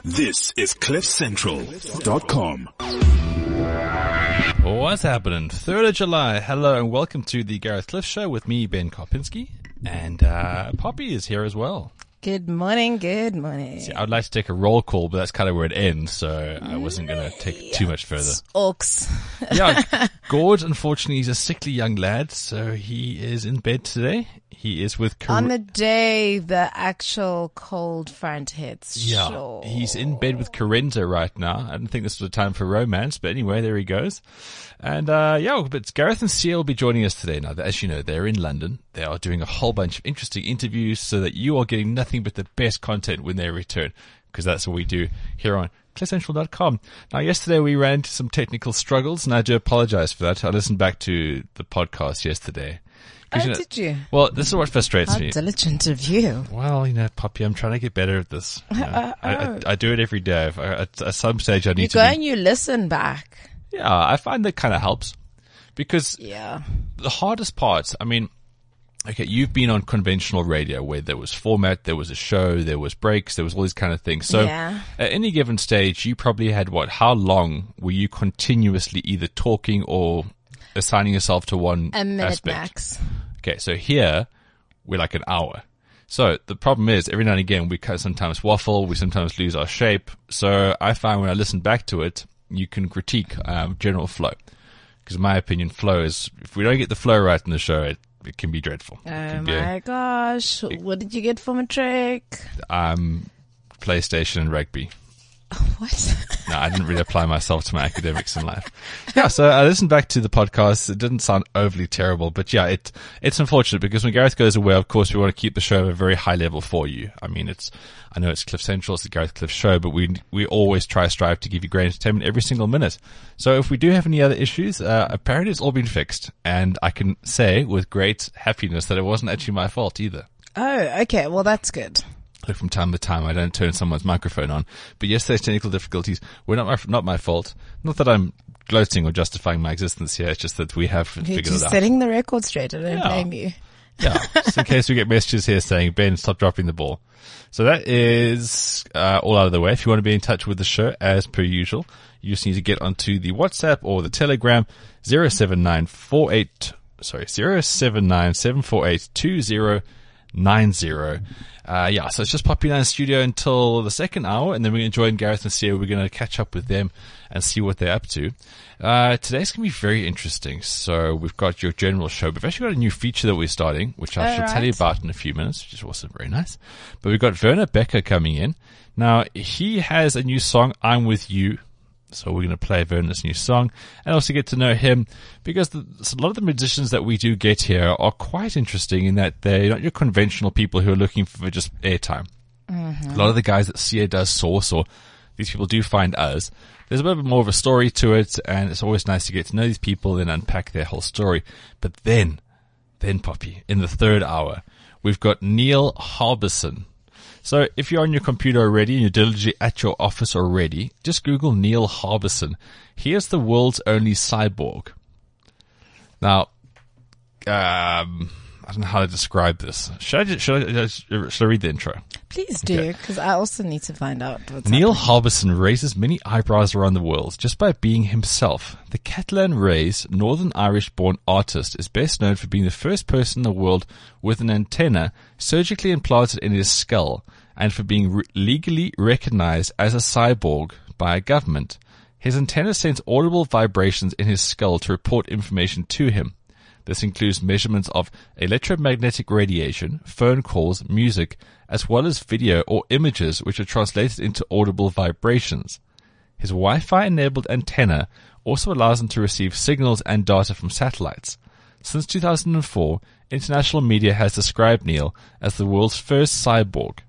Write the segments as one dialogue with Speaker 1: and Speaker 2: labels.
Speaker 1: This is CliffCentral.com.
Speaker 2: What's happening? 3rd of July. Hello and welcome to the Gareth Cliff Show with me, Ben Karpinski. And Poppy is here as well.
Speaker 3: Good morning, good morning.
Speaker 2: See, I would like to take a roll call, but that's kind of where it ends, so I wasn't going to take too much further.
Speaker 3: Orcs.
Speaker 2: Yeah, Gord, unfortunately, he's a sickly young lad, so he is in bed today. He is with...
Speaker 3: On the day the actual cold front hits.
Speaker 2: Yeah,
Speaker 3: sure.
Speaker 2: He's in bed with Corenza right now. I don't think this was a time for romance, but anyway, there he goes. And but Gareth and Sia will be joining us today. Now, as you know, they're in London. They are doing a whole bunch of interesting interviews so that you are getting nothing but the best content when they return, because that's what we do here on CliffCentral.com. Now, yesterday we ran into some technical struggles, and I do apologize for that. I listened back to the podcast yesterday.
Speaker 3: Oh, did you?
Speaker 2: Well, this is what frustrates me.
Speaker 3: How diligent of you.
Speaker 2: Well, Poppy, I'm trying to get better at this. I do it every day. At some stage, I need
Speaker 3: you
Speaker 2: to
Speaker 3: go and you listen back.
Speaker 2: Yeah, I find that kind of helps. Because
Speaker 3: the
Speaker 2: hardest part, okay, you've been on conventional radio where there was format, there was a show, there was breaks, there was all these kind of things. So at any given stage, you probably had how long were you continuously either talking or assigning yourself to one
Speaker 3: a minute
Speaker 2: aspect?
Speaker 3: Max.
Speaker 2: Okay, so here we're like an hour. So the problem is every now and again we sometimes waffle, we sometimes lose our shape. So I find when I listen back to it, you can critique general flow. Because in my opinion, flow is, if we don't get the flow right in the show, it can be dreadful.
Speaker 3: Oh my gosh. What did you get for matric?
Speaker 2: PlayStation and rugby.
Speaker 3: What?
Speaker 2: No, I didn't really apply myself to my academics in life. Yeah, so I listened back to the podcast. It didn't sound overly terrible, but yeah, it's unfortunate because when Gareth goes away, of course, we want to keep the show at a very high level for you. I know it's Cliff Central, it's the Gareth Cliff Show, but we always strive to give you great entertainment every single minute. So if we do have any other issues, apparently it's all been fixed, and I can say with great happiness that it wasn't actually my fault either.
Speaker 3: Oh, okay. Well, that's good.
Speaker 2: From time to time, I don't turn someone's microphone on. But yesterday's technical difficulties were not my fault. Not that I'm gloating or justifying my existence here. It's just that we have figured it out.
Speaker 3: You're setting the record straight. I don't blame you.
Speaker 2: Yeah, just in case we get messages here saying, Ben, stop dropping the ball. So that is all out of the way. If you want to be in touch with the show, as per usual, you just need to get onto the WhatsApp or the Telegram, 079-748-2090. So it's just Poppy and I in studio until the second hour, and then we're going to join Gareth and Sia. We're going to catch up with them and see what they're up to. Today's going to be very interesting. So we've got your general show. We've actually got a new feature that we're starting, which I shall tell you about in a few minutes, which is also very nice. But we've got Werner Becker coming in. Now, he has a new song, I'm With You. So we're going to play Werner's new song and also get to know him, because a lot of the musicians that we do get here are quite interesting in that they're not your conventional people who are looking for just airtime. Mm-hmm. A lot of the guys that Sia does source, or these people do find us, there's a bit more of a story to it, and it's always nice to get to know these people and unpack their whole story. But then Poppy, in the third hour, we've got Neil Harbisson. So if you're on your computer already and you're diligently at your office already, just Google Neil Harbisson. He is the world's only cyborg. Now, I don't know how to describe this. Should I read the intro?
Speaker 3: Please do, because I also need to find out what's
Speaker 2: Neil
Speaker 3: happening.
Speaker 2: Harbisson raises many eyebrows around the world just by being himself. The Catalan-raised Northern Irish-born artist is best known for being the first person in the world with an antenna surgically implanted in his skull, and for being legally recognized as a cyborg by a government. His antenna sends audible vibrations in his skull to report information to him. This includes measurements of electromagnetic radiation, phone calls, music, as well as video or images which are translated into audible vibrations. His Wi-Fi-enabled antenna also allows him to receive signals and data from satellites. Since 2004, international media has described Neil as the world's first cyborg.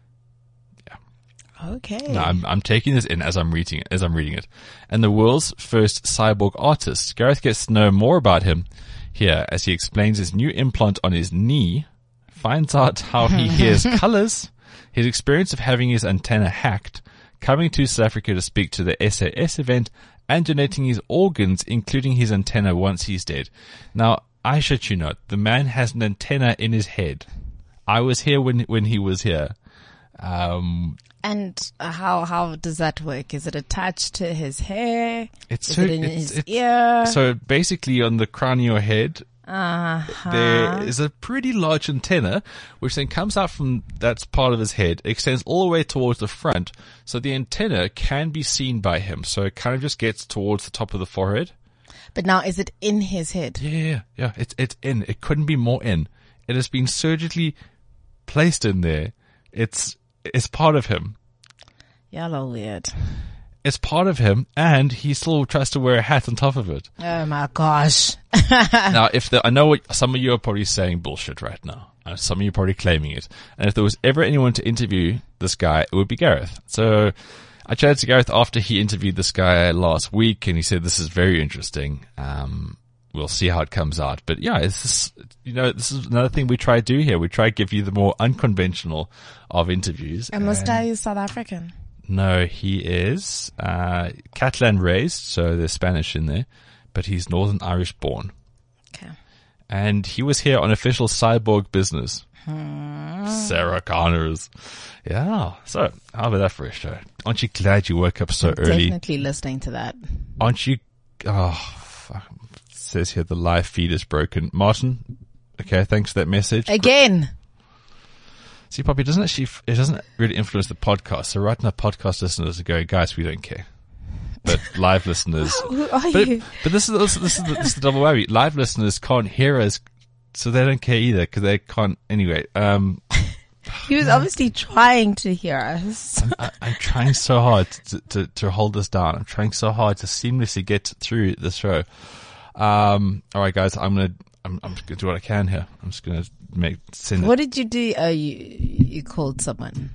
Speaker 3: Okay.
Speaker 2: Now, I'm taking this in as I'm reading it. And the world's first cyborg artist. Gareth gets to know more about him here as he explains his new implant on his knee, finds out how he hears colors, his experience of having his antenna hacked, coming to South Africa to speak to the SAS event, and donating his organs, including his antenna once he's dead. Now, I shit you not, the man has an antenna in his head. I was here when he was here.
Speaker 3: And how does that work? Is it attached to his hair? Is it in his ear?
Speaker 2: So basically on the crown of your head, there is a pretty large antenna, which then comes out from that part of his head, extends all the way towards the front. So the antenna can be seen by him. So it kind of just gets towards the top of the forehead.
Speaker 3: But now, is it in his head?
Speaker 2: Yeah. It's in. It couldn't be more in. It has been surgically placed in there. It's part of him.
Speaker 3: Y'all are weird.
Speaker 2: It's part of him, and he still tries to wear a hat on top of it.
Speaker 3: Oh my gosh.
Speaker 2: Now, I know what some of you are probably saying bullshit right now. Some of you are probably claiming it. And if there was ever anyone to interview this guy, it would be Gareth. So I chatted to Gareth after he interviewed this guy last week, and he said, this is very interesting. We'll see how it comes out. But yeah, this is another thing we try to do here. We try to give you the more unconventional of interviews.
Speaker 3: And must I is South African?
Speaker 2: No, he is Catalan raised, so there's Spanish in there, but he's Northern Irish born.
Speaker 3: Okay.
Speaker 2: And he was here on official cyborg business. Sarah Connors. Yeah. So, how about that for a show? Aren't you glad you woke up so early?
Speaker 3: Definitely listening to that.
Speaker 2: Aren't you? Oh, fuck. It says here the live feed is broken. Martin, okay, thanks for that message.
Speaker 3: Again.
Speaker 2: See, Poppy, it doesn't really influence the podcast. So right now, podcast listeners are going, guys, we don't care. But live listeners,
Speaker 3: Who are you?
Speaker 2: But this is the double whammy. Live listeners can't hear us, so they don't care either because they can't anyway.
Speaker 3: He was obviously trying to hear us.
Speaker 2: I'm trying so hard to hold this down. I'm trying so hard to seamlessly get through the show. All right, guys, I'm gonna do what I can here. I'm just gonna send it.
Speaker 3: What did you do? Oh, you called someone.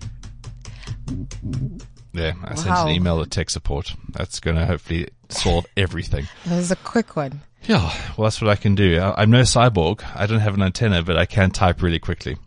Speaker 2: Yeah, I sent an email to tech support. That's gonna hopefully solve everything.
Speaker 3: That was a quick one.
Speaker 2: Yeah, well, that's what I can do. I'm no cyborg. I don't have an antenna, but I can type really quickly.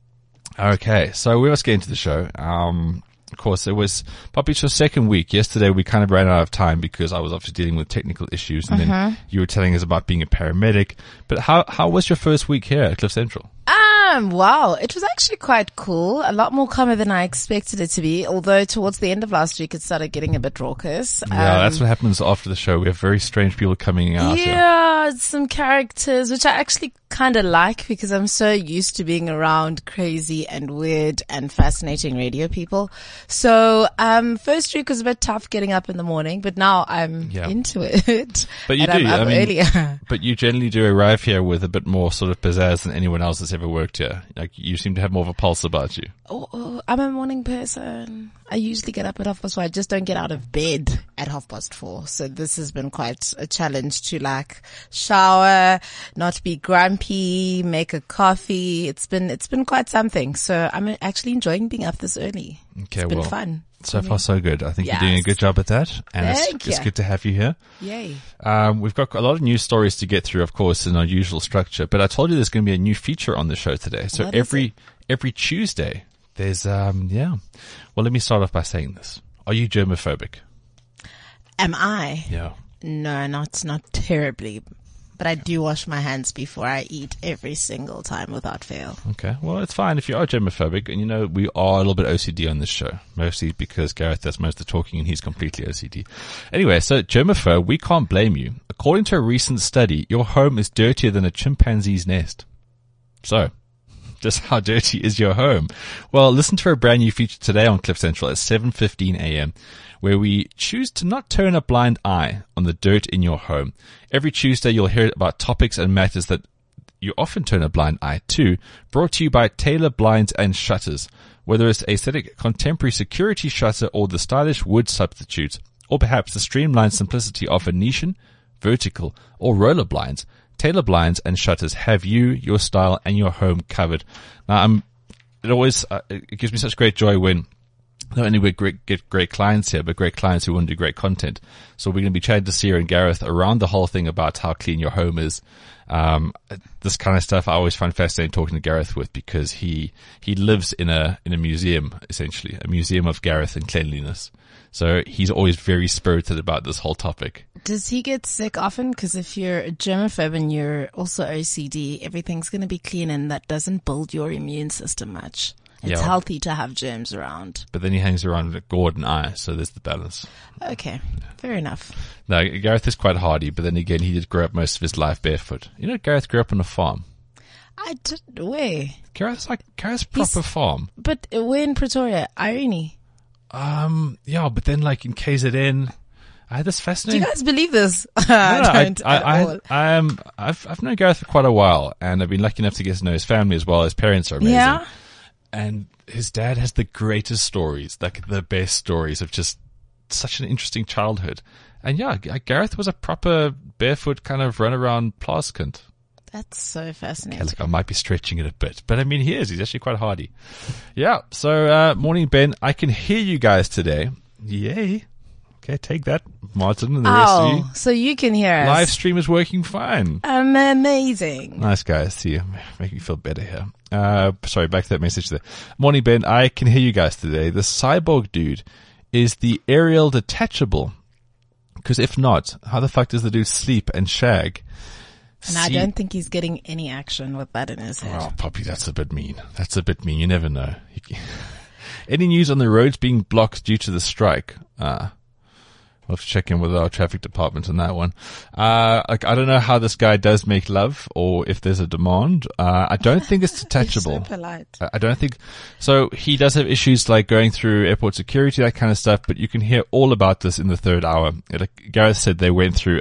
Speaker 2: Okay, so we must get into the show. Of course, it was Poppy's second week. Yesterday, we kind of ran out of time because I was obviously dealing with technical issues, and then you were telling us about being a paramedic. But how was your first week here at Cliff Central?
Speaker 3: Wow, it was actually quite cool. A lot more calmer than I expected it to be, although towards the end of last week it started getting a bit raucous.
Speaker 2: Yeah, that's what happens after the show. We have very strange people coming out.
Speaker 3: Yeah, some characters, which I actually kind of like because I'm so used to being around crazy and weird and fascinating radio people. So, first week was a bit tough getting up in the morning, but now I'm into it.
Speaker 2: But you
Speaker 3: and
Speaker 2: do,
Speaker 3: I'm up earlier.
Speaker 2: But you generally do arrive here with a bit more sort of pizzazz than anyone else that's ever worked here. Like, you seem to have more of a pulse about you.
Speaker 3: Oh, I'm a morning person. I usually get up at 4:30. I just don't get out of bed at 4:30. So this has been quite a challenge to like shower, not be grumpy, make a coffee. It's been quite something. So I'm actually enjoying being up this early.
Speaker 2: Okay,
Speaker 3: it's been fun.
Speaker 2: So far, so good. I think you're doing a good job at that. And it's good to have you here.
Speaker 3: Yay.
Speaker 2: We've got a lot of news stories to get through, of course, in our usual structure. But I told you there's going to be a new feature on the show today. So every Tuesday, there's, Well, let me start off by saying this. Are you germophobic?
Speaker 3: Am I?
Speaker 2: Yeah.
Speaker 3: No, not terribly. But I do wash my hands before I eat every single time without fail.
Speaker 2: Okay. Well, it's fine if you are germophobic. And, we are a little bit OCD on this show. Mostly because Gareth does most of the talking and he's completely OCD. Anyway, so germaphobe, we can't blame you. According to a recent study, your home is dirtier than a chimpanzee's nest. So, just how dirty is your home? Well, listen to a brand new feature today on Cliff Central at 7:15 a.m. where we choose to not turn a blind eye on the dirt in your home. Every Tuesday, you'll hear about topics and matters that you often turn a blind eye to, brought to you by Taylor Blinds and Shutters. Whether it's aesthetic contemporary security shutter or the stylish wood substitute, or perhaps the streamlined simplicity of Venetian, vertical, or roller blinds, Taylor Blinds and Shutters have you, your style, and your home covered. Now, it gives me such great joy when not only we get great clients here, but great clients who want to do great content. So we're going to be chatting to Sia and Gareth around the whole thing about how clean your home is. This kind of stuff I always find fascinating talking to Gareth with because he lives in a museum, essentially, a museum of Gareth and cleanliness. So he's always very spirited about this whole topic.
Speaker 3: Does he get sick often? Because if you're a germaphobe and you're also OCD, everything's going to be clean and that doesn't build your immune system much. It's
Speaker 2: Yeah.
Speaker 3: healthy to have germs around.
Speaker 2: But then he hangs around with Gord and I, so there's the balance.
Speaker 3: Okay, fair enough.
Speaker 2: No, Gareth is quite hardy, but then again, he did grow up most of his life barefoot. You know, Gareth grew up on a farm.
Speaker 3: I did, where?
Speaker 2: Gareth's proper farm.
Speaker 3: But we're in Pretoria, Irene.
Speaker 2: Yeah, but then like in KZN, I had this
Speaker 3: Do
Speaker 2: fascinating.
Speaker 3: you guys believe this?
Speaker 2: No,
Speaker 3: I don't at all.
Speaker 2: I've known Gareth for quite a while, and I've been lucky enough to get to know his family as well. His parents are amazing.
Speaker 3: Yeah?
Speaker 2: And his dad has the greatest stories, like the best stories of just such an interesting childhood. And yeah, Gareth was a proper barefoot kind of run around plaskant.
Speaker 3: That's so fascinating.
Speaker 2: Okay, look, I might be stretching it a bit, but I mean, he's actually quite hardy. Yeah. So, morning, Ben. I can hear you guys today. Yay. Okay, take that, Martin, and the rest of you.
Speaker 3: So you can hear us.
Speaker 2: Live stream is working fine.
Speaker 3: Amazing.
Speaker 2: Nice, guys. See you. Make me feel better here. Sorry, back to that message there. Morning, Ben. I can hear you guys today. The cyborg dude is the aerial detachable. Because if not, how the fuck does the dude sleep and shag?
Speaker 3: And I don't think he's getting any action with that in his head.
Speaker 2: Oh, Poppy, that's a bit mean. That's a bit mean. You never know. Any news on the roads being blocked due to the strike? We'll have to check in with our traffic department on that one. I don't know how this guy does make love or if there's a demand. I don't think it's detachable.
Speaker 3: You're so polite.
Speaker 2: I don't think so. He does have issues like going through airport security, that kind of stuff, but you can hear all about this in the third hour. Like Gareth said, they went through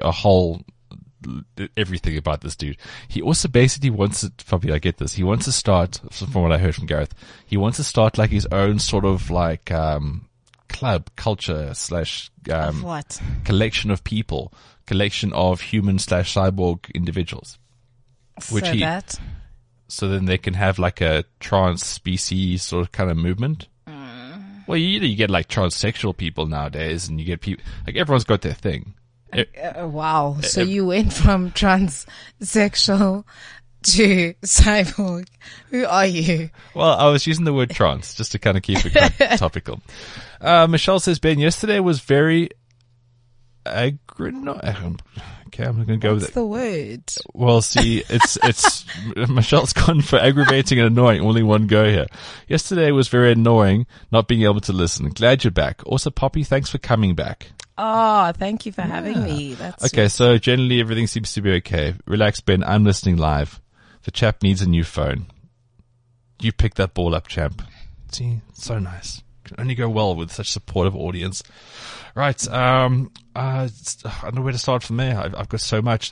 Speaker 2: everything about this dude. He also basically wants to, probably I get this, he wants to start, from what I heard from Gareth, he wants to start like his own sort of like, club culture /
Speaker 3: Of what?
Speaker 2: collection of people, collection of human / cyborg individuals. Which so then they can have like a trans species sort of kind of movement. Well, you get like transsexual people nowadays, and you get people, like everyone's got their thing.
Speaker 3: Wow. So you went from transsexual to cyborg. Who are you?
Speaker 2: Well, I was using the word trans just to kind of keep it topical. Michelle says, Ben, yesterday was very Okay, I'm going to go with it.
Speaker 3: What's the word?
Speaker 2: Well, see, it's Michelle's gone for aggravating and annoying. Only one go here. Yesterday was very annoying not being able to listen. Glad you're back. Also, Poppy, thanks for coming back.
Speaker 3: Oh, thank you for having me. That's
Speaker 2: okay. So generally everything seems to be okay. Relax, Ben. I'm listening live. The chap needs a new phone. You picked that ball up, champ. See, so nice. Can only go well with such supportive audience. Right. I don't know where to start from there. I've got so much.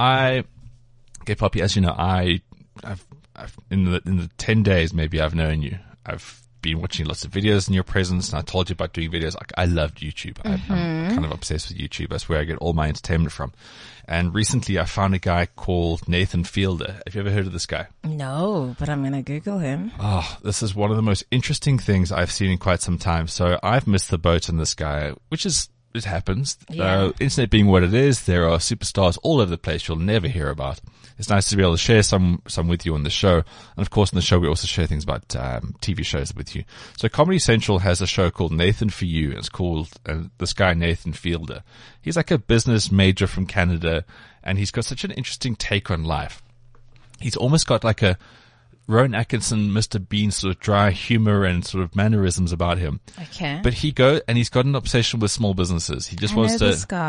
Speaker 2: Okay, Poppy, as you know, I've in the 10 days maybe I've known you, I've been watching lots of videos in your presence, and I told you about doing videos. I loved YouTube. I'm kind of obsessed with YouTube. That's where I get all my entertainment from. And recently I found a guy called Nathan Fielder. Have you ever heard of this guy?
Speaker 3: No, but I'm going to Google him.
Speaker 2: Oh, this is one of the most interesting things I've seen in quite some time. So I've missed the boat on this guy, which is, it happens.
Speaker 3: Yeah.
Speaker 2: Internet being what it is, there are superstars all over the place you'll never hear about. It's nice to be able to share some with you on the show. And of course, on the show, we also share things about TV shows with you. So Comedy Central has a show called Nathan For You. It's called this guy, Nathan Fielder. He's like a business major from Canada, and he's got such an interesting take on life. He's almost got like a Rowan Atkinson, Mr. Bean sort of dry humor and sort of mannerisms about him.
Speaker 3: Okay.
Speaker 2: But he's got an obsession with small businesses. He just wants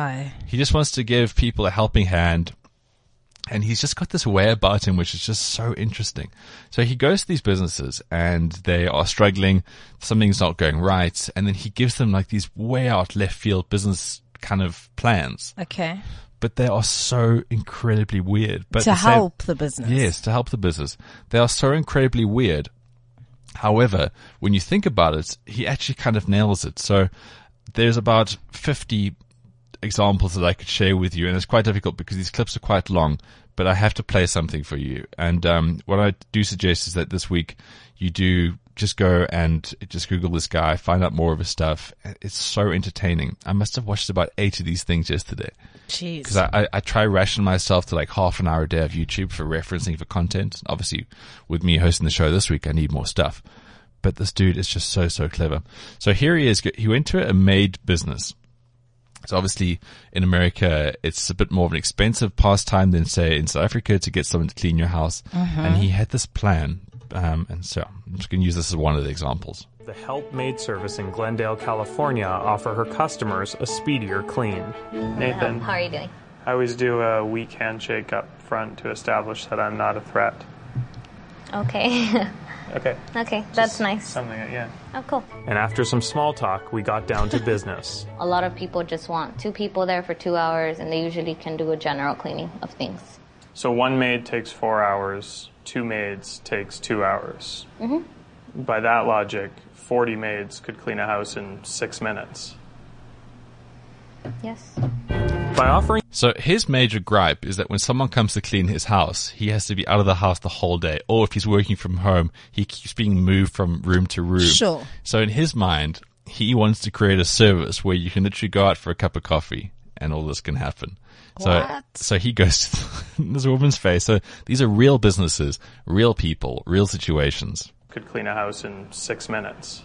Speaker 2: to give people a helping hand. And he's just got this way about him which is just so interesting. So he goes to these businesses and they are struggling. Something's not going right. And then he gives them like these way out left field business kind of plans.
Speaker 3: Okay.
Speaker 2: But they are so incredibly weird. But
Speaker 3: to help the business.
Speaker 2: Yes, to help the business. They are so incredibly weird. However, when you think about it, he actually kind of nails it. So there's about 50 examples that I could share with you, and it's quite difficult because these clips are quite long, but I have to play something for you. And what I do suggest is that this week you do just go and just Google this guy, find out more of his stuff. It's so entertaining. I must have watched about 8 of these things yesterday.
Speaker 3: Jeez.
Speaker 2: Because I try ration myself to like half an hour a day of YouTube for referencing for content. Obviously, with me hosting the show this week, I need more stuff. But this dude is just so clever. So here he is. He went to a maid business. So obviously in America, it's a bit more of an expensive pastime than say in South Africa to get someone to clean your house. And he had this plan And so I'm just going to use this as one of the examples.
Speaker 4: The Help Maid service in Glendale, California offer her customers a speedier clean. Nathan,
Speaker 5: How are you doing?
Speaker 4: I always do a weak handshake up front to establish that I'm not a threat.
Speaker 5: Okay.
Speaker 4: Okay.
Speaker 5: Okay, that's nice.
Speaker 4: Something, yeah.
Speaker 5: Oh, cool.
Speaker 4: And after some small talk, we got down to business.
Speaker 5: A lot of people just want 2 people there for 2 hours, and they usually can do a general cleaning of things.
Speaker 4: So 1 maid takes 4 hours, 2 maids takes 2 hours. Mm-hmm. By that logic, 40 maids could clean a house in 6 minutes.
Speaker 5: Yes.
Speaker 4: By offering...
Speaker 2: So his major gripe is that when someone comes to clean his house, he has to be out of the house the whole day. Or if he's working from home, he keeps being moved from room to room.
Speaker 3: Sure.
Speaker 2: So in his mind, he wants to create a service where you can literally go out for a cup of coffee and all this can happen. So he goes to this woman's face. So these are real businesses, real people, real situations.
Speaker 4: Could clean a house in 6 minutes.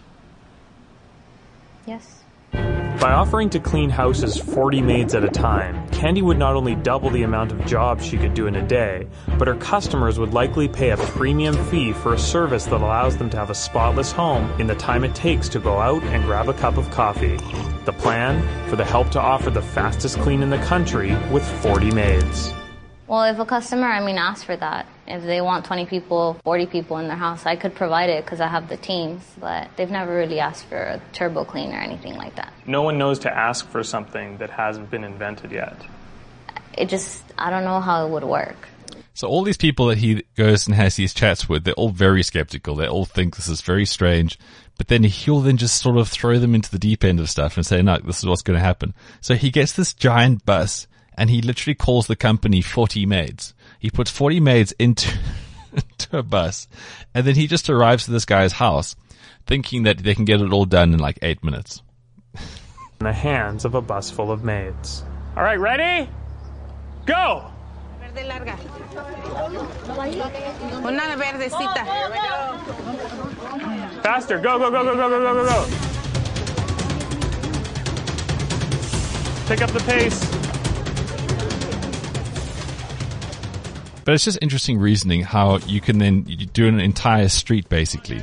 Speaker 5: Yes.
Speaker 4: By offering to clean houses 40 maids at a time, Candy would not only double the amount of jobs she could do in a day, but her customers would likely pay a premium fee for a service that allows them to have a spotless home in the time it takes to go out and grab a cup of coffee. The plan? For the Help to offer the fastest clean in the country with 40 maids.
Speaker 5: Well, if a customer, asks for that, if they want 20 people, 40 people in their house, I could provide it because I have the teams, but they've never really asked for a turbo clean or anything like that.
Speaker 4: No one knows to ask for something that hasn't been invented yet.
Speaker 5: I don't know how it would work.
Speaker 2: So all these people that he goes and has these chats with, they're all very skeptical. They all think this is very strange. But then he'll then just sort of throw them into the deep end of stuff and say, no, this is what's going to happen. So he gets this giant bus and he literally calls the company 40 maids. He puts 40 maids into a bus and then he just arrives to this guy's house thinking that they can get it all done in like 8 minutes.
Speaker 4: In the hands of a bus full of maids. All right, ready? Go!
Speaker 3: Una verdecita.
Speaker 4: Faster, go, go, go, go, go, go, go, go, go. Pick up the pace.
Speaker 2: But it's just interesting reasoning how you can then do an entire street basically.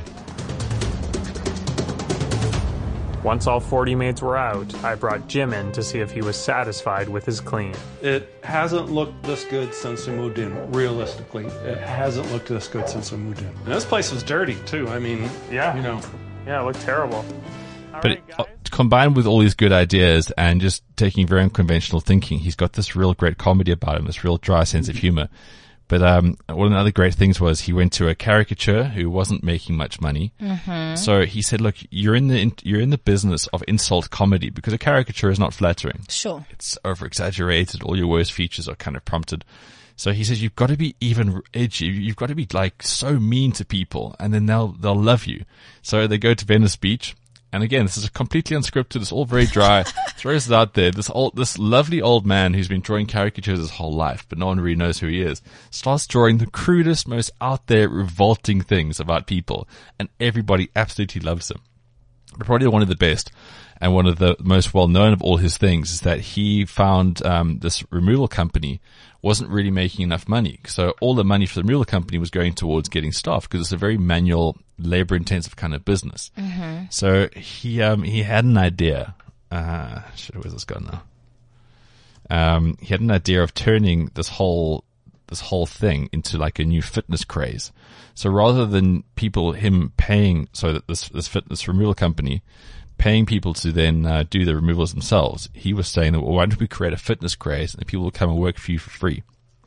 Speaker 4: Once all 40 maids were out, I brought Jim in to see if he was satisfied with his clean.
Speaker 6: It hasn't looked this good since we moved in, realistically. It hasn't looked this good since we moved in. And this place was dirty, too.
Speaker 4: Yeah.
Speaker 6: You know.
Speaker 4: Yeah, it looked terrible.
Speaker 2: But combined with all these good ideas and just taking very unconventional thinking, he's got this real great comedy about him, this real dry sense of humor. But one of the other great things was he went to a caricature who wasn't making much money. Mm-hmm. So he said, "Look, you're in the business of insult comedy because a caricature is not flattering.
Speaker 3: Sure,
Speaker 2: it's over exaggerated. All your worst features are kind of prompted." So he says, "You've got to be even edgy. You've got to be like so mean to people, and then they'll love you." So they go to Venice Beach. And again, this is completely unscripted. It's all very dry. Throws it out there. This lovely old man who's been drawing caricatures his whole life, but no one really knows who he is, starts drawing the crudest, most out there, revolting things about people. And everybody absolutely loves him. But probably one of the best and one of the most well known of all his things is that he found, this removal company wasn't really making enough money. So all the money for the removal company was going towards getting staff because it's a very manual, labor-intensive kind of business. Mm-hmm. So he had an idea. Where's this gone now? He had an idea of turning this whole thing into like a new fitness craze. So rather than him paying, so that this fitness removal company paying people to then do the removals themselves, he was saying that, well, why don't we create a fitness craze and people will come and work for you for free?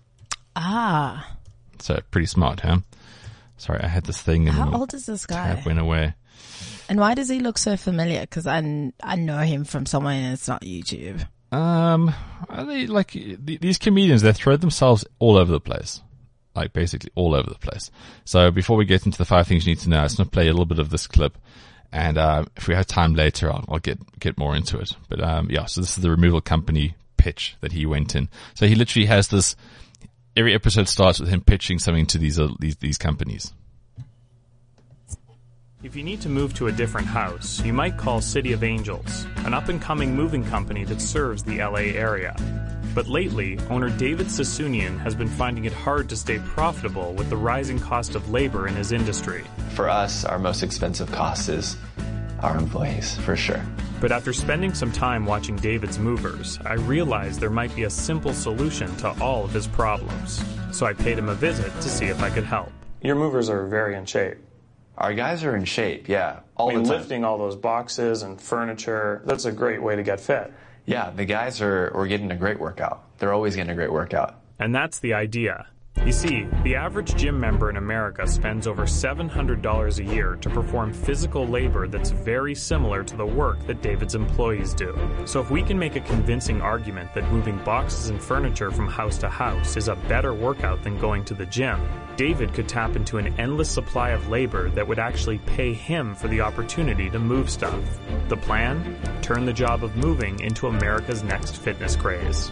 Speaker 3: Ah.
Speaker 2: So pretty smart, huh? Sorry, I had this thing. And
Speaker 3: how old is this guy?
Speaker 2: Tab went away.
Speaker 3: And why does he look so familiar? Because I know him from somewhere and it's not YouTube.
Speaker 2: Are they like these comedians? They throw themselves all over the place. Like basically all over the place. So before we get into the 5 things you need to know, I'm just going to play a little bit of this clip. And if we have time later, I'll get more into it. But so this is the removal company pitch that he went in. So he literally has this. Every episode starts with him pitching something to these companies.
Speaker 4: If you need to move to a different house, you might call City of Angels, an up-and-coming moving company that serves the LA area. But lately, owner David Sasunian has been finding it hard to stay profitable with the rising cost of labor in his industry.
Speaker 7: For us, our most expensive cost is our employees, for sure.
Speaker 4: But after spending some time watching David's movers, I realized there might be a simple solution to all of his problems. So I paid him a visit to see if I could help. Your movers are very in shape.
Speaker 7: Our guys are in shape, yeah, all the time.
Speaker 4: Lifting all those boxes and furniture, that's a great way to get fit.
Speaker 7: Yeah, the guys are getting a great workout. They're always getting a great workout.
Speaker 4: And that's the idea. You see, the average gym member in America spends over $700 a year to perform physical labor that's very similar to the work that David's employees do. So if we can make a convincing argument that moving boxes and furniture from house to house is a better workout than going to the gym, David could tap into an endless supply of labor that would actually pay him for the opportunity to move stuff. The plan? Turn the job of moving into America's next fitness craze.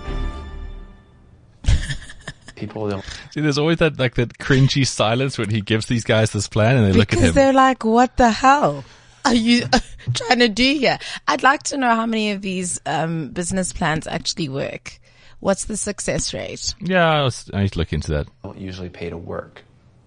Speaker 7: People don't.
Speaker 2: See, there's always that cringy silence when he gives these guys this plan and they look at him.
Speaker 3: Because they're like, what the hell are you trying to do here? I'd like to know how many of these business plans actually work. What's the success rate?
Speaker 2: Yeah, I need to look into that.
Speaker 7: Don't usually pay to work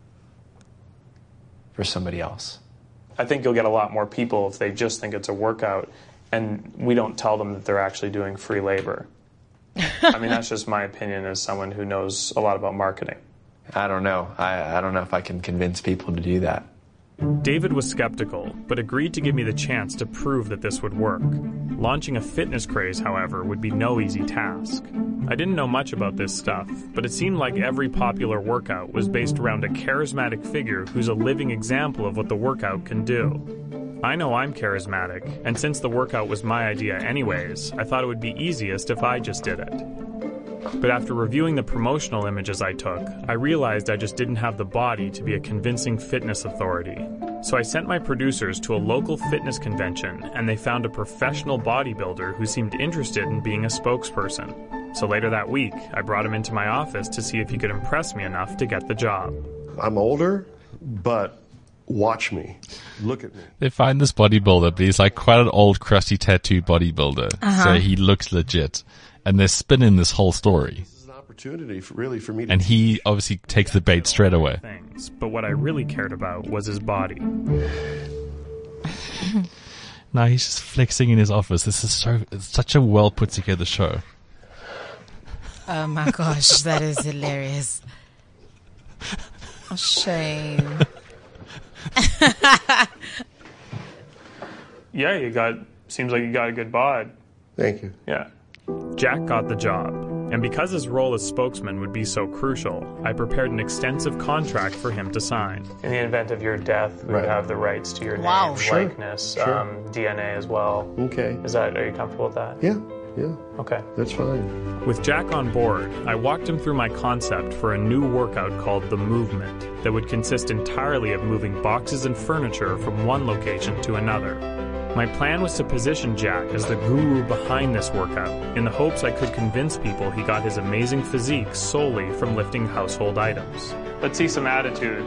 Speaker 7: for somebody else.
Speaker 4: I think you'll get a lot more people if they just think it's a workout and we don't tell them that they're actually doing free labor. I mean, that's just my opinion as someone who knows a lot about marketing.
Speaker 7: I don't know. I don't know if I can convince people to do that.
Speaker 4: David was skeptical, but agreed to give me the chance to prove that this would work. Launching a fitness craze, however, would be no easy task. I didn't know much about this stuff, but it seemed like every popular workout was based around a charismatic figure who's a living example of what the workout can do. I know I'm charismatic, and since the workout was my idea anyways, I thought it would be easiest if I just did it. But after reviewing the promotional images I took, I realized I just didn't have the body to be a convincing fitness authority. So I sent my producers to a local fitness convention, and they found a professional bodybuilder who seemed interested in being a spokesperson. So later that week, I brought him into my office to see if he could impress me enough to get the job.
Speaker 8: I'm older, but watch me. Look at me.
Speaker 2: They find this bodybuilder, but he's like quite an old, crusty tattoo bodybuilder. So he looks legit. And they're spinning this whole story.
Speaker 8: This is an opportunity for me to...
Speaker 2: And he obviously takes the bait straight away.
Speaker 4: Things, but what I really cared about was his body.
Speaker 2: No, he's just flexing in his office. This is it's such a well put together show.
Speaker 3: Oh my gosh, that is hilarious. Oh, shame.
Speaker 4: Yeah, seems like you got a good bod.
Speaker 8: Thank you.
Speaker 4: Yeah. Jack got the job, and because his role as spokesman would be so crucial, I prepared an extensive contract for him to sign. In the event of your death, we would have the rights to your name, likeness, DNA as well.
Speaker 8: Okay.
Speaker 4: Are you comfortable with that?
Speaker 8: Yeah.
Speaker 4: Okay.
Speaker 8: That's fine.
Speaker 4: With Jack on board, I walked him through my concept for a new workout called The Movement that would consist entirely of moving boxes and furniture from one location to another. My plan was to position Jack as the guru behind this workout in the hopes I could convince people he got his amazing physique solely from lifting household items. Let's see some attitude.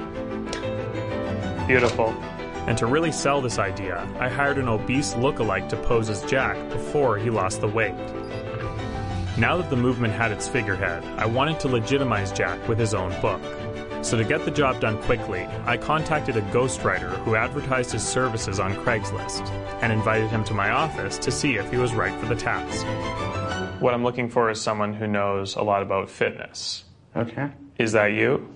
Speaker 4: Beautiful. And to really sell this idea, I hired an obese lookalike to pose as Jack before he lost the weight. Now that the movement had its figurehead, I wanted to legitimize Jack with his own book. So to get the job done quickly, I contacted a ghostwriter who advertised his services on Craigslist and invited him to my office to see if he was right for the task. What I'm looking for is someone who knows a lot about fitness.
Speaker 9: Okay.
Speaker 4: Is that you?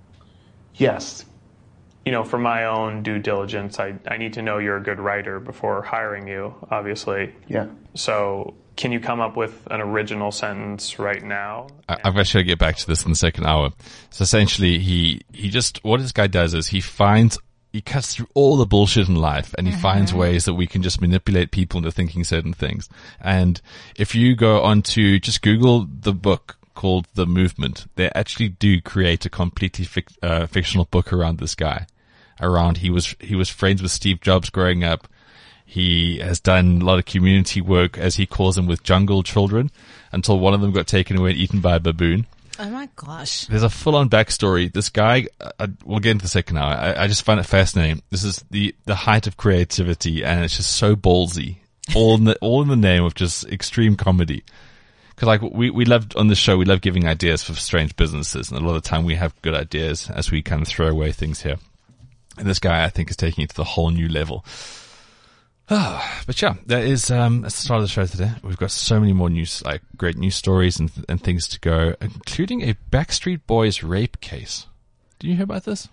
Speaker 9: Yes.
Speaker 4: For my own due diligence, I need to know you're a good writer before hiring you, obviously.
Speaker 9: Yeah.
Speaker 4: So can you come up with an original sentence right now?
Speaker 2: I'm actually going to get back to this in the second hour. So essentially, he just, what this guy does is he cuts through all the bullshit in life and he finds ways that we can just manipulate people into thinking certain things. And if you go on to just Google the book called The Movement, they actually do create a completely fictional book around this guy. He was friends with Steve Jobs growing up. He has done a lot of community work, as he calls them, with jungle children, until one of them got taken away and eaten by a baboon.
Speaker 3: Oh my gosh.
Speaker 2: There's a full-on backstory. This guy, we'll get into the second hour. I just find it fascinating. This is the height of creativity, and it's just so ballsy. All in the name of just extreme comedy. Cause like we loved on the show, we love giving ideas for strange businesses. And a lot of the time we have good ideas as we kind of throw away things here. And this guy, I think, is taking it to the whole new level. But yeah, that is, that's the start of the show today. We've got so many more news, like great news stories and things to go, including a Backstreet Boys rape case. Do you hear about this?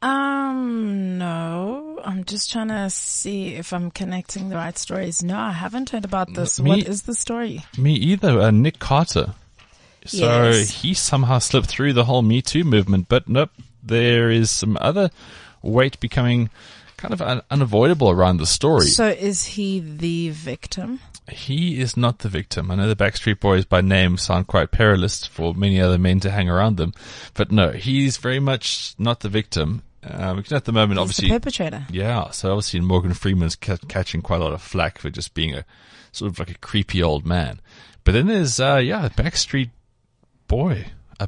Speaker 3: No. I'm just trying to see if I'm connecting the right stories. No, I haven't heard about this. What is the story?
Speaker 2: Me either. Nick Carter. So
Speaker 3: Yes.
Speaker 2: he somehow slipped through the whole Me Too movement, but nope, there is some other weight becoming kind of unavoidable around the story.
Speaker 3: So is he the victim?
Speaker 2: He is not the victim. I know the Backstreet Boys by name sound quite perilous for many other men to hang around them, but no, he's very much not the victim. Because at the moment,
Speaker 3: He's
Speaker 2: obviously,
Speaker 3: the perpetrator.
Speaker 2: yeah. So obviously, Morgan Freeman's catching quite a lot of flack for just being a sort of like a creepy old man. But then there's a Backstreet Boy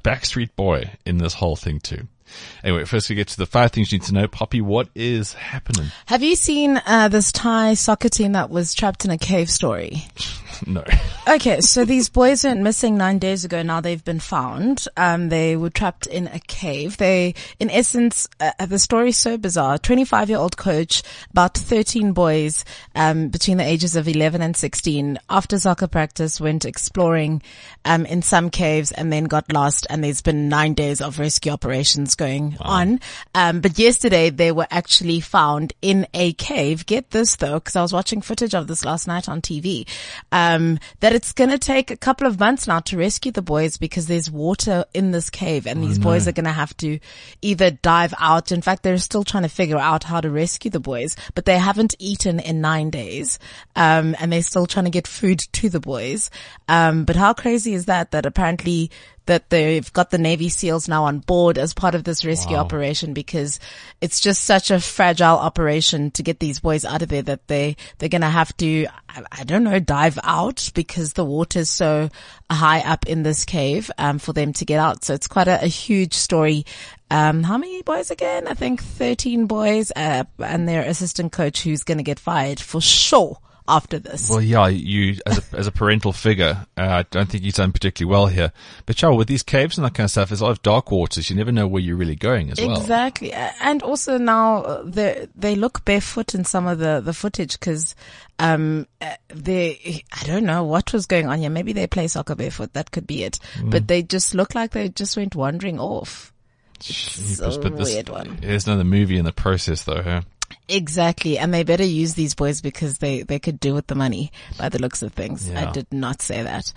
Speaker 2: in this whole thing too. Anyway, first we get to the 5 things you need to know. Poppy, what is happening?
Speaker 3: Have you seen this Thai soccer team that was trapped in a cave story?
Speaker 2: No.
Speaker 3: Okay, so these boys went missing 9 days ago. Now they've been found. They were trapped in a cave. They, in essence, the story's so bizarre. 25-year-old coach, about 13 boys, between the ages of 11 and 16, after soccer practice, went exploring, in some caves and then got lost. And there's been 9 days of rescue operations going on. But yesterday they were actually found in a cave. Get this though, because I was watching footage of this last night on TV. That it's going to take a couple of months now to rescue the boys because there's water in this cave and these boys are going to have to either dive out. In fact, they're still trying to figure out how to rescue the boys, but they haven't eaten in 9 days. And they're still trying to get food to the boys. But how crazy is that apparently that they've got the Navy SEALs now on board as part of this rescue operation, because it's just such a fragile operation to get these boys out of there that they're going to have to, I don't know, dive out because the water is so high up in this cave, for them to get out. So it's quite a huge story. How many boys again? I think 13 boys, and their assistant coach who's going to get fired for sure after this.
Speaker 2: Well, yeah, you, as a parental figure, I don't think you've done particularly well here. But yeah, with these caves and that kind of stuff, there's a lot of dark waters. You never know where you're really going as well.
Speaker 3: Exactly. And also now, they look barefoot in some of the footage because, I don't know what was going on here. Maybe they play soccer barefoot. That could be it. But they just look like they just went wandering off. It's a weird one.
Speaker 2: There's another movie in the process though, huh?
Speaker 3: Exactly. And they better use these boys because they could do with the money by the looks of things.
Speaker 2: Yeah.
Speaker 3: I did not say that.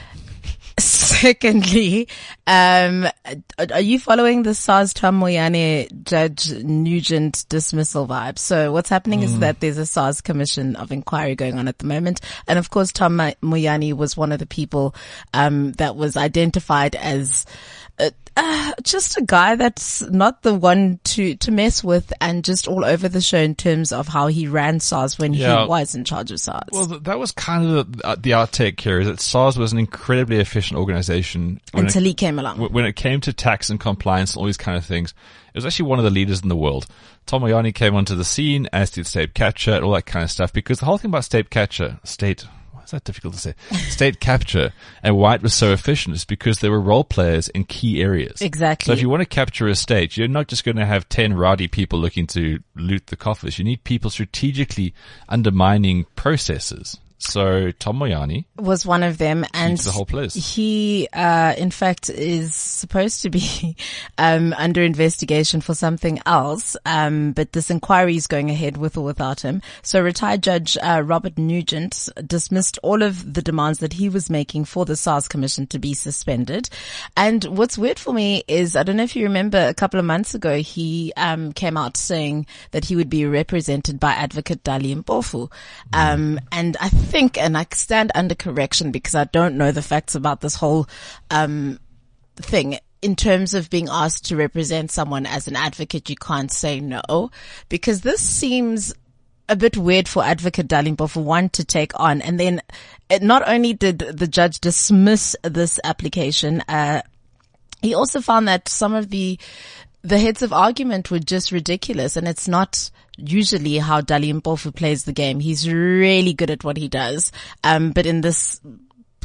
Speaker 3: Secondly, are you following the SARS Tom Moyane Judge Nugent dismissal vibe? So what's happening is that there's a SARS commission of inquiry going on at the moment. And of course, Tom Moyane was one of the people, that was identified as, just a guy that's not the one to mess with and just all over the show in terms of how he ran SARS when he was in charge of SARS.
Speaker 2: Well, that was kind of the outtake here, is that SARS was an incredibly efficient organization.
Speaker 3: Until he came along.
Speaker 2: When it came to tax and compliance and all these kind of things, it was actually one of the leaders in the world. Tom Moyane came onto the scene, as did State Capture and all that kind of stuff, because the whole thing about State Capture, is that difficult to say? State capture and why it was so efficient is because there were role players in key areas.
Speaker 3: Exactly.
Speaker 2: So if you want to capture a state, you're not just going to have 10 rowdy people looking to loot the coffers. You need people strategically undermining processes. So Tom Moyane
Speaker 3: was one of them, and
Speaker 2: the whole place.
Speaker 3: He, in fact, is supposed to be under investigation for something else. But this inquiry is going ahead with or without him. So retired Judge Robert Nugent dismissed all of the demands that he was making for the SARS Commission to be suspended. And what's weird for me is, I don't know if you remember, a couple of months ago he came out saying that he would be represented by advocate Dali Mpofu. And I think, and I stand under correction because I don't know the facts about this whole thing. In terms of being asked to represent someone as an advocate, you can't say no, because this seems a bit weird for advocate Dali Mpofu one to take on. And then not only did the judge dismiss this application, he also found that some of the heads of argument were just ridiculous, and it's not usually how Dali Mpofu plays the game. He's really good at what he does. But in this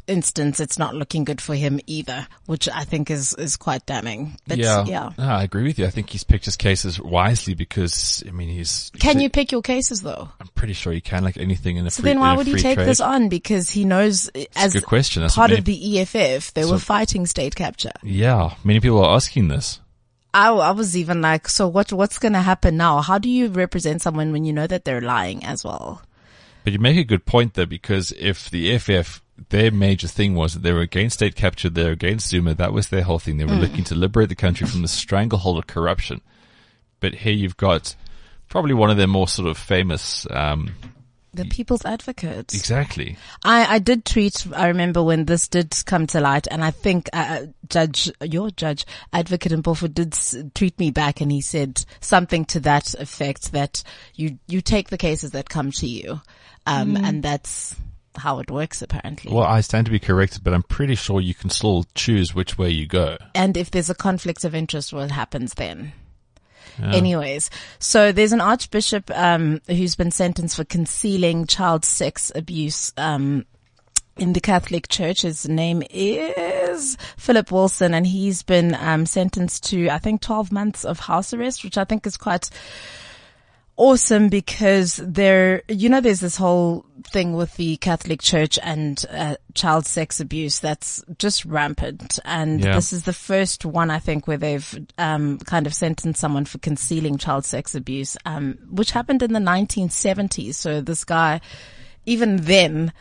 Speaker 3: instance, it's not looking good for him either, which I think is quite damning. But
Speaker 2: No, I agree with you. I think he's picked his cases wisely because, I mean,
Speaker 3: Can you pick your cases though?
Speaker 2: I'm pretty sure you can, like anything in a
Speaker 3: So
Speaker 2: free
Speaker 3: then why
Speaker 2: in a
Speaker 3: would he
Speaker 2: free
Speaker 3: take
Speaker 2: trade.
Speaker 3: this on? Because he knows as
Speaker 2: a good question. That's
Speaker 3: part
Speaker 2: what
Speaker 3: of the EFF, they were fighting state capture.
Speaker 2: Yeah, many people are asking this.
Speaker 3: I was even like, so what's going to happen now? How do you represent someone when you know that they're lying as well?
Speaker 2: But you make a good point there, because if the EFF, their major thing was that they were against state capture, they were against Zuma, that was their whole thing. They were looking to liberate the country from the stranglehold of corruption. But here you've got probably one of their more sort of famous,
Speaker 3: The People's Advocate.
Speaker 2: exactly.
Speaker 3: I did tweet, I remember when this did come to light, and I think your judge, Advocate Mpofu, did tweet me back, and he said something to that effect, that you take the cases that come to you. And that's how it works apparently.
Speaker 2: Well, I stand to be corrected, but I'm pretty sure you can still choose which way you go.
Speaker 3: And if there's a conflict of interest, what happens then? Yeah. Anyways, so there's an archbishop who's been sentenced for concealing child sex abuse in the Catholic Church. His name is Philip Wilson, and he's been sentenced to, I think, 12 months of house arrest, which I think is quite awesome, because there's this whole thing with the Catholic Church and child sex abuse that's just rampant. And this is the first one, I think, where they've kind of sentenced someone for concealing child sex abuse, which happened in the 1970s. So this guy, even then,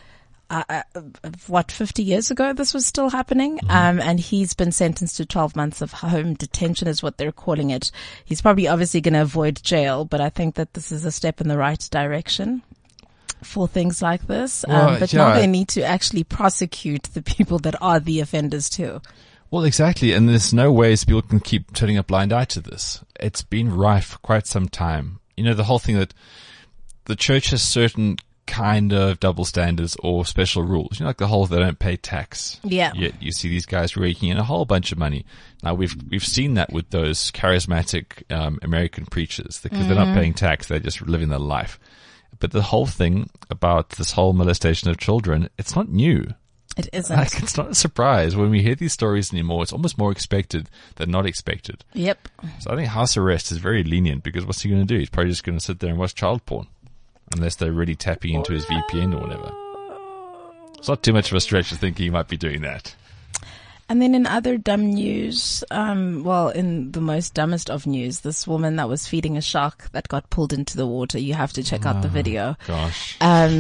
Speaker 3: 50 years ago, this was still happening. And he's been sentenced to 12 months of home detention is what they're calling it. He's probably obviously going to avoid jail, but I think that this is a step in the right direction for things like this. Now they need to actually prosecute the people that are the offenders too.
Speaker 2: Well, exactly. And there's no ways people can keep turning a blind eye to this. It's been rife for quite some time. You know, the whole thing that the church has certain kind of double standards or special rules. You know, like the whole, they don't pay tax.
Speaker 3: Yeah.
Speaker 2: Yet you see these guys raking in a whole bunch of money. Now we've seen that with those charismatic, American preachers, because they're not paying tax. They're just living their life. But the whole thing about this whole molestation of children, it's not new.
Speaker 3: It isn't.
Speaker 2: Like, it's not a surprise when we hear these stories anymore. It's almost more expected than not expected.
Speaker 3: Yep.
Speaker 2: So I think house arrest is very lenient, because what's he going to do? He's probably just going to sit there and watch child porn. Unless they're really tapping into his VPN or whatever. It's not too much of a stretch to think he might be doing that.
Speaker 3: And then in other dumb news, in the most dumbest of news, this woman that was feeding a shark that got pulled into the water. You have to check out the video.
Speaker 2: Gosh.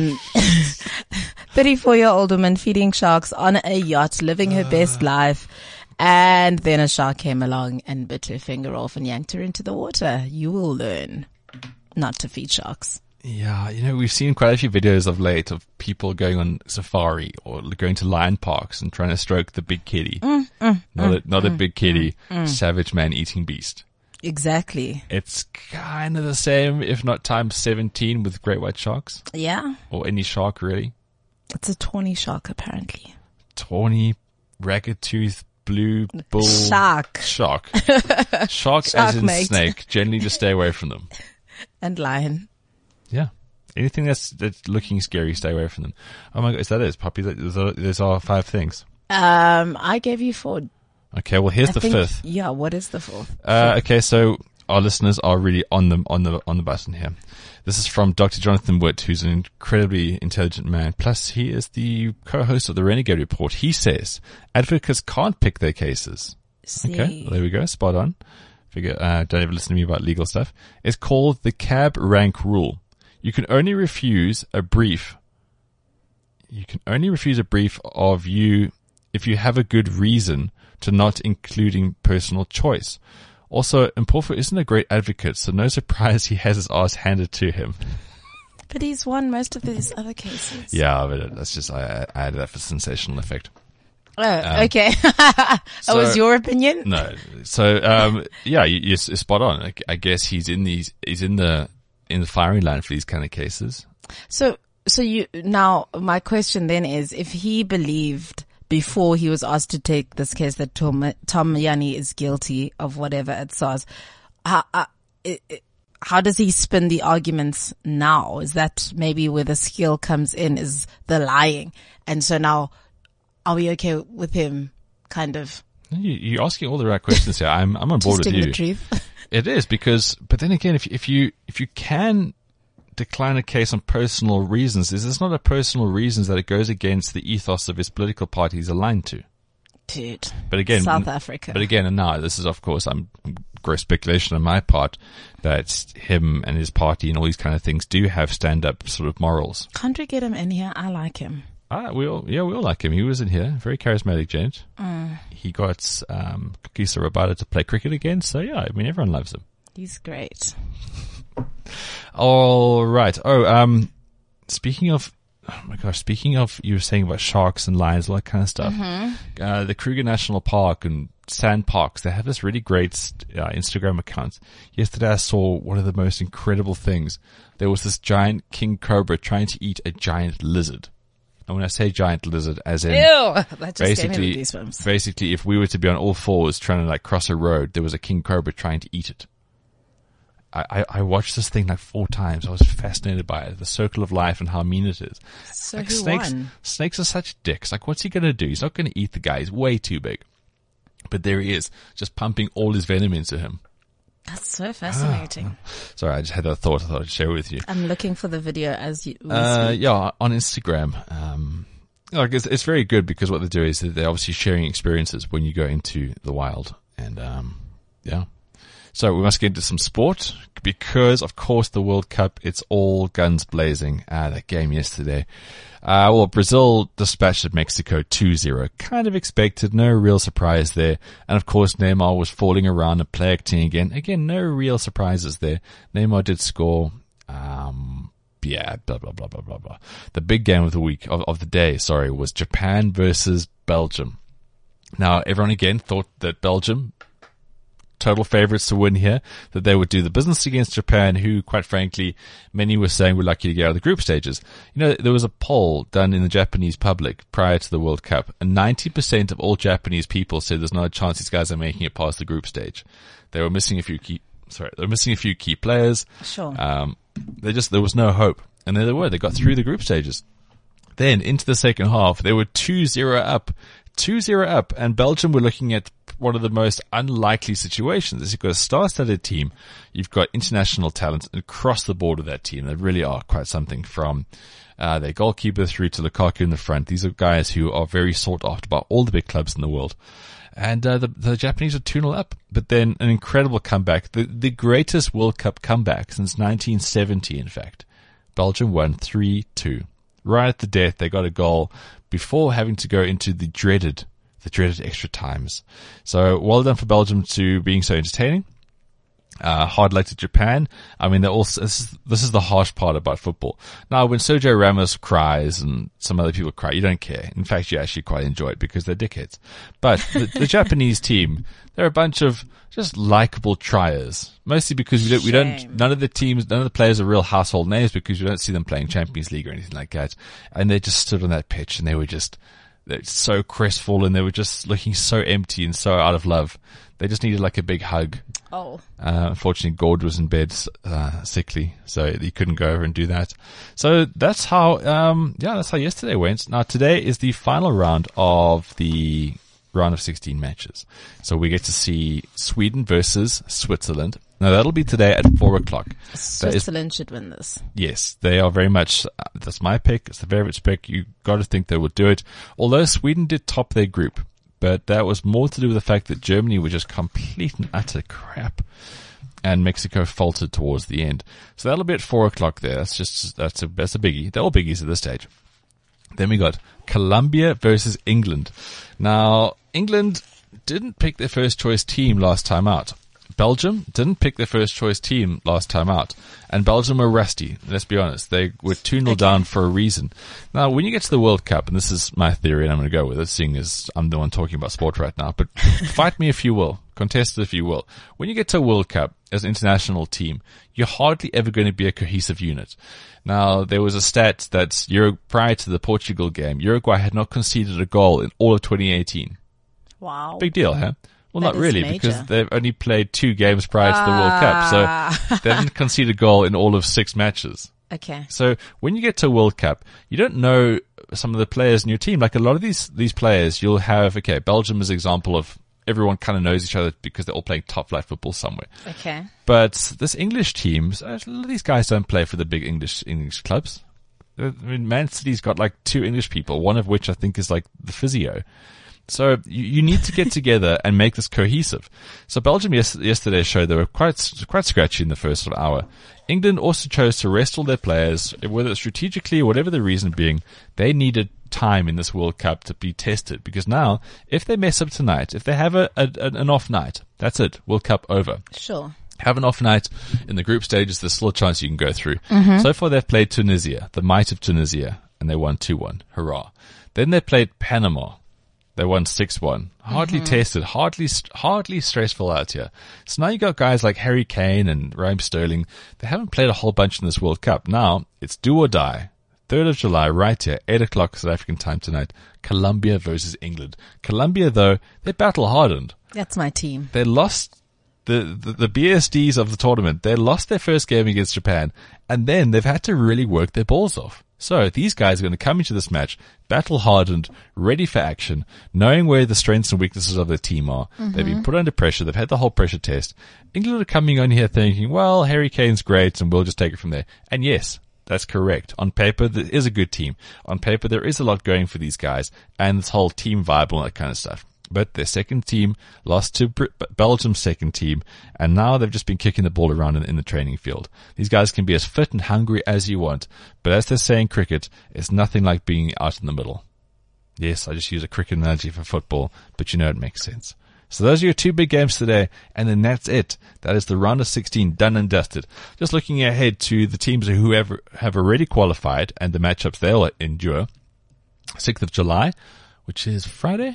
Speaker 3: 34-year-old woman feeding sharks on a yacht, living her best life. And then a shark came along and bit her finger off and yanked her into the water. You will learn not to feed sharks.
Speaker 2: Yeah, you know, we've seen quite a few videos of late of people going on safari or going to lion parks and trying to stroke the big kitty. Not a big kitty, savage man eating beast.
Speaker 3: Exactly.
Speaker 2: It's kind of the same, if not times 17 with great white sharks.
Speaker 3: Yeah.
Speaker 2: Or any shark, really.
Speaker 3: It's a tawny shark, apparently.
Speaker 2: Tawny, ragged tooth, blue bull.
Speaker 3: Shark.
Speaker 2: Shark as in
Speaker 3: mate.
Speaker 2: snake. Generally just stay away from them.
Speaker 3: And lion.
Speaker 2: Yeah. Anything that's looking scary, stay away from them. Oh my God, is that it, Poppy? Those are 5 things.
Speaker 3: I gave you 4.
Speaker 2: Okay, well here's the 5th.
Speaker 3: Yeah, what is the 4th?
Speaker 2: Okay, so our listeners are really on the button here. This is from Dr. Jonathan Witt, who's an incredibly intelligent man. Plus, he is the co-host of the Renegade Report. He says advocates can't pick their cases.
Speaker 3: See.
Speaker 2: Okay, well, there we go. Spot on. Figure, don't ever listen to me about legal stuff. It's called the cab rank rule. You can only refuse a brief. Of you if you have a good reason to not including personal choice. Also, Mpofu isn't a great advocate, so no surprise he has his ass handed to him.
Speaker 3: But he's won most of these other cases.
Speaker 2: Yeah, but that's just, I added that for sensational effect.
Speaker 3: Oh, okay. That was your opinion?
Speaker 2: No. So, yeah, you're spot on. I guess he's in the firing line for these kind of cases. So
Speaker 3: now my question then is, if he believed before he was asked to take this case that Tom Mayani is guilty of whatever at SARS, how does he spin the arguments now? Is that maybe where the skill comes in, is the lying? And so now are we okay with him kind of
Speaker 2: You're asking all the right questions here. I'm on board with
Speaker 3: twisting
Speaker 2: you.
Speaker 3: the truth?
Speaker 2: It is but then again, if you can decline a case on personal reasons, is this not a personal reasons that it goes against the ethos of his political party he's aligned to?
Speaker 3: Dude.
Speaker 2: But again,
Speaker 3: South Africa.
Speaker 2: But again, and now this is of course gross speculation on my part that him and his party and all these kind of things do have stand up sort of morals.
Speaker 3: Can't we get him in here? I like him.
Speaker 2: We all like him. He was in here, very charismatic gent. He got Kakisa Rabada to play cricket again, so yeah, I mean everyone loves him.
Speaker 3: He's great.
Speaker 2: All right. Speaking of you were saying about sharks and lions, all that kind of stuff. The Kruger National Park and Sand Parks, they have this really great Instagram account. Yesterday I saw one of the most incredible things. There was this giant king cobra trying to eat a giant lizard. And when I say giant lizard, as in,
Speaker 3: Ew, that just gave me goosebumps.
Speaker 2: Basically, if we were to be on all fours trying to like cross a road, there was a king cobra trying to eat it. I watched this thing like 4 times. I was fascinated by it. The circle of life and how mean it is.
Speaker 3: So
Speaker 2: like
Speaker 3: who won?
Speaker 2: Snakes are such dicks. Like, what's he going to do? He's not going to eat the guy. He's way too big. But there he is, just pumping all his venom into him.
Speaker 3: That's so fascinating.
Speaker 2: Sorry, I just had that thought I thought I'd share with you.
Speaker 3: I'm looking for the video as you speak.
Speaker 2: Yeah, on Instagram. Like it's very good because what they do is they're obviously sharing experiences when you go into the wild. And, yeah. So we must get into some sport because, of course, the World Cup, it's all guns blazing. That game yesterday. Well, Brazil dispatched Mexico 2-0. Kind of expected. No real surprise there. And, of course, Neymar was falling around and play acting again. Again, no real surprises there. Neymar did score. Yeah, blah, blah, blah, blah, blah, blah. The big game of the week, of the day, was Japan versus Belgium. Now, everyone again thought that Belgium, total favorites to win here, that they would do the business against Japan, who, quite frankly, many were saying were lucky to get out of the group stages. You know, there was a poll done in the Japanese public prior to the World Cup, and 90% of all Japanese people said there's not a chance these guys are making it past the group stage. They were missing a few key players.
Speaker 3: Sure.
Speaker 2: There was no hope. And there they were. They got through the group stages. Then, into the second half, they were 2-0 up. 2-0 up, and Belgium were looking at one of the most unlikely situations. You've got a star-studded team. You've got international talent across the board of that team. They really are quite something, from their goalkeeper through to Lukaku in the front. These are guys who are very sought after by all the big clubs in the world. And the Japanese are 2-0 up. But then an incredible comeback. The greatest World Cup comeback since 1970, in fact. Belgium won 3-2. Right at the death, they got a goal before having to go into the dreaded extra times. So well done for Belgium to being so entertaining. Hard luck to Japan. I mean, this is the harsh part about football. Now, when Sergio Ramos cries and some other people cry, you don't care. In fact, you actually quite enjoy it because they're dickheads. But the Japanese team, they're a bunch of just likable triers. Mostly because none of the players are real household names because you don't see them playing Champions League or anything like that. And they just stood on that pitch and they're so crestfallen. They were just looking so empty and so out of love. They just needed like a big hug.
Speaker 3: Oh.
Speaker 2: Unfortunately, Gord was in bed, sickly, so he couldn't go over and do that. So that's how yesterday went. Now today is the final round of the round of 16 matches. So we get to see Sweden versus Switzerland. Now that'll be today at 4:00.
Speaker 3: Switzerland should win this.
Speaker 2: Yes, they are very much, that's my pick. It's the favorites pick. You got to think they will do it. Although Sweden did top their group. But that was more to do with the fact that Germany were just complete and utter crap. And Mexico faltered towards the end. So that'll be at 4:00 there. That's a biggie. They're all biggies at this stage. Then we got Colombia versus England. Now, England didn't pick their first choice team last time out. Belgium didn't pick their first choice team last time out. And Belgium were rusty. Let's be honest. They were 2-0 down for a reason. Now, when you get to the World Cup, and this is my theory and I'm going to go with it, seeing as I'm the one talking about sport right now, but fight me if you will. Contest it if you will. When you get to a World Cup as an international team, you're hardly ever going to be a cohesive unit. Now, there was a stat that prior to the Portugal game, Uruguay had not conceded a goal in all of 2018.
Speaker 3: Wow.
Speaker 2: Big deal, huh? Well,
Speaker 3: That
Speaker 2: not really,
Speaker 3: major.
Speaker 2: because they've only played 2 games prior to the World Cup, so they didn't concede a goal in all of 6 matches.
Speaker 3: Okay.
Speaker 2: So when you get to a World Cup, you don't know some of the players in your team. Like a lot of these players, you'll have, okay, Belgium is an example of everyone kind of knows each other because they're all playing top flight football somewhere.
Speaker 3: Okay.
Speaker 2: But this English team, a lot of these guys don't play for the big English clubs. I mean, Man City's got like 2 English people, one of which I think is like the physio. So you need to get together and make this cohesive. So Belgium yesterday showed they were quite scratchy in the first sort of hour. England also chose to rest all their players, whether strategically or whatever the reason being, they needed time in this World Cup to be tested. Because now, if they mess up tonight, if they have an off night, that's it, World Cup over.
Speaker 3: Sure.
Speaker 2: Have an off night in the group stages, there's still a chance you can go through. So far they've played Tunisia, the might of Tunisia, and they won 2-1. Hurrah. Then they played Panama. They won 6-1. Hardly tested, hardly stressful out here. So now you got guys like Harry Kane and Raheem Sterling. They haven't played a whole bunch in this World Cup. Now it's do or die. 3rd of July, right here, 8 o'clock South African time tonight. Colombia versus England. Colombia, though, they're battle hardened.
Speaker 3: That's my team.
Speaker 2: They lost the BSDs of the tournament. They lost their first game against Japan, and then they've had to really work their balls off. So these guys are going to come into this match battle hardened, ready for action, knowing where the strengths and weaknesses of their team are. They've been put under pressure. They've had the whole pressure test. England are coming on here thinking, well, Harry Kane's great and we'll just take it from there. And yes, that's correct. On paper, there is a good team. On paper, there is a lot going for these guys and this whole team vibe and all that kind of stuff. But their second team lost to Belgium's second team, and now they've just been kicking the ball around in the training field. These guys can be as fit and hungry as you want, but as they say in cricket, it's nothing like being out in the middle. Yes, I just use a cricket analogy for football, but you know it makes sense. So those are your 2 big games today, and then that's it. That is the round of 16 done and dusted. Just looking ahead to the teams who have already qualified and the matchups they'll endure. 6th of July, which is Friday?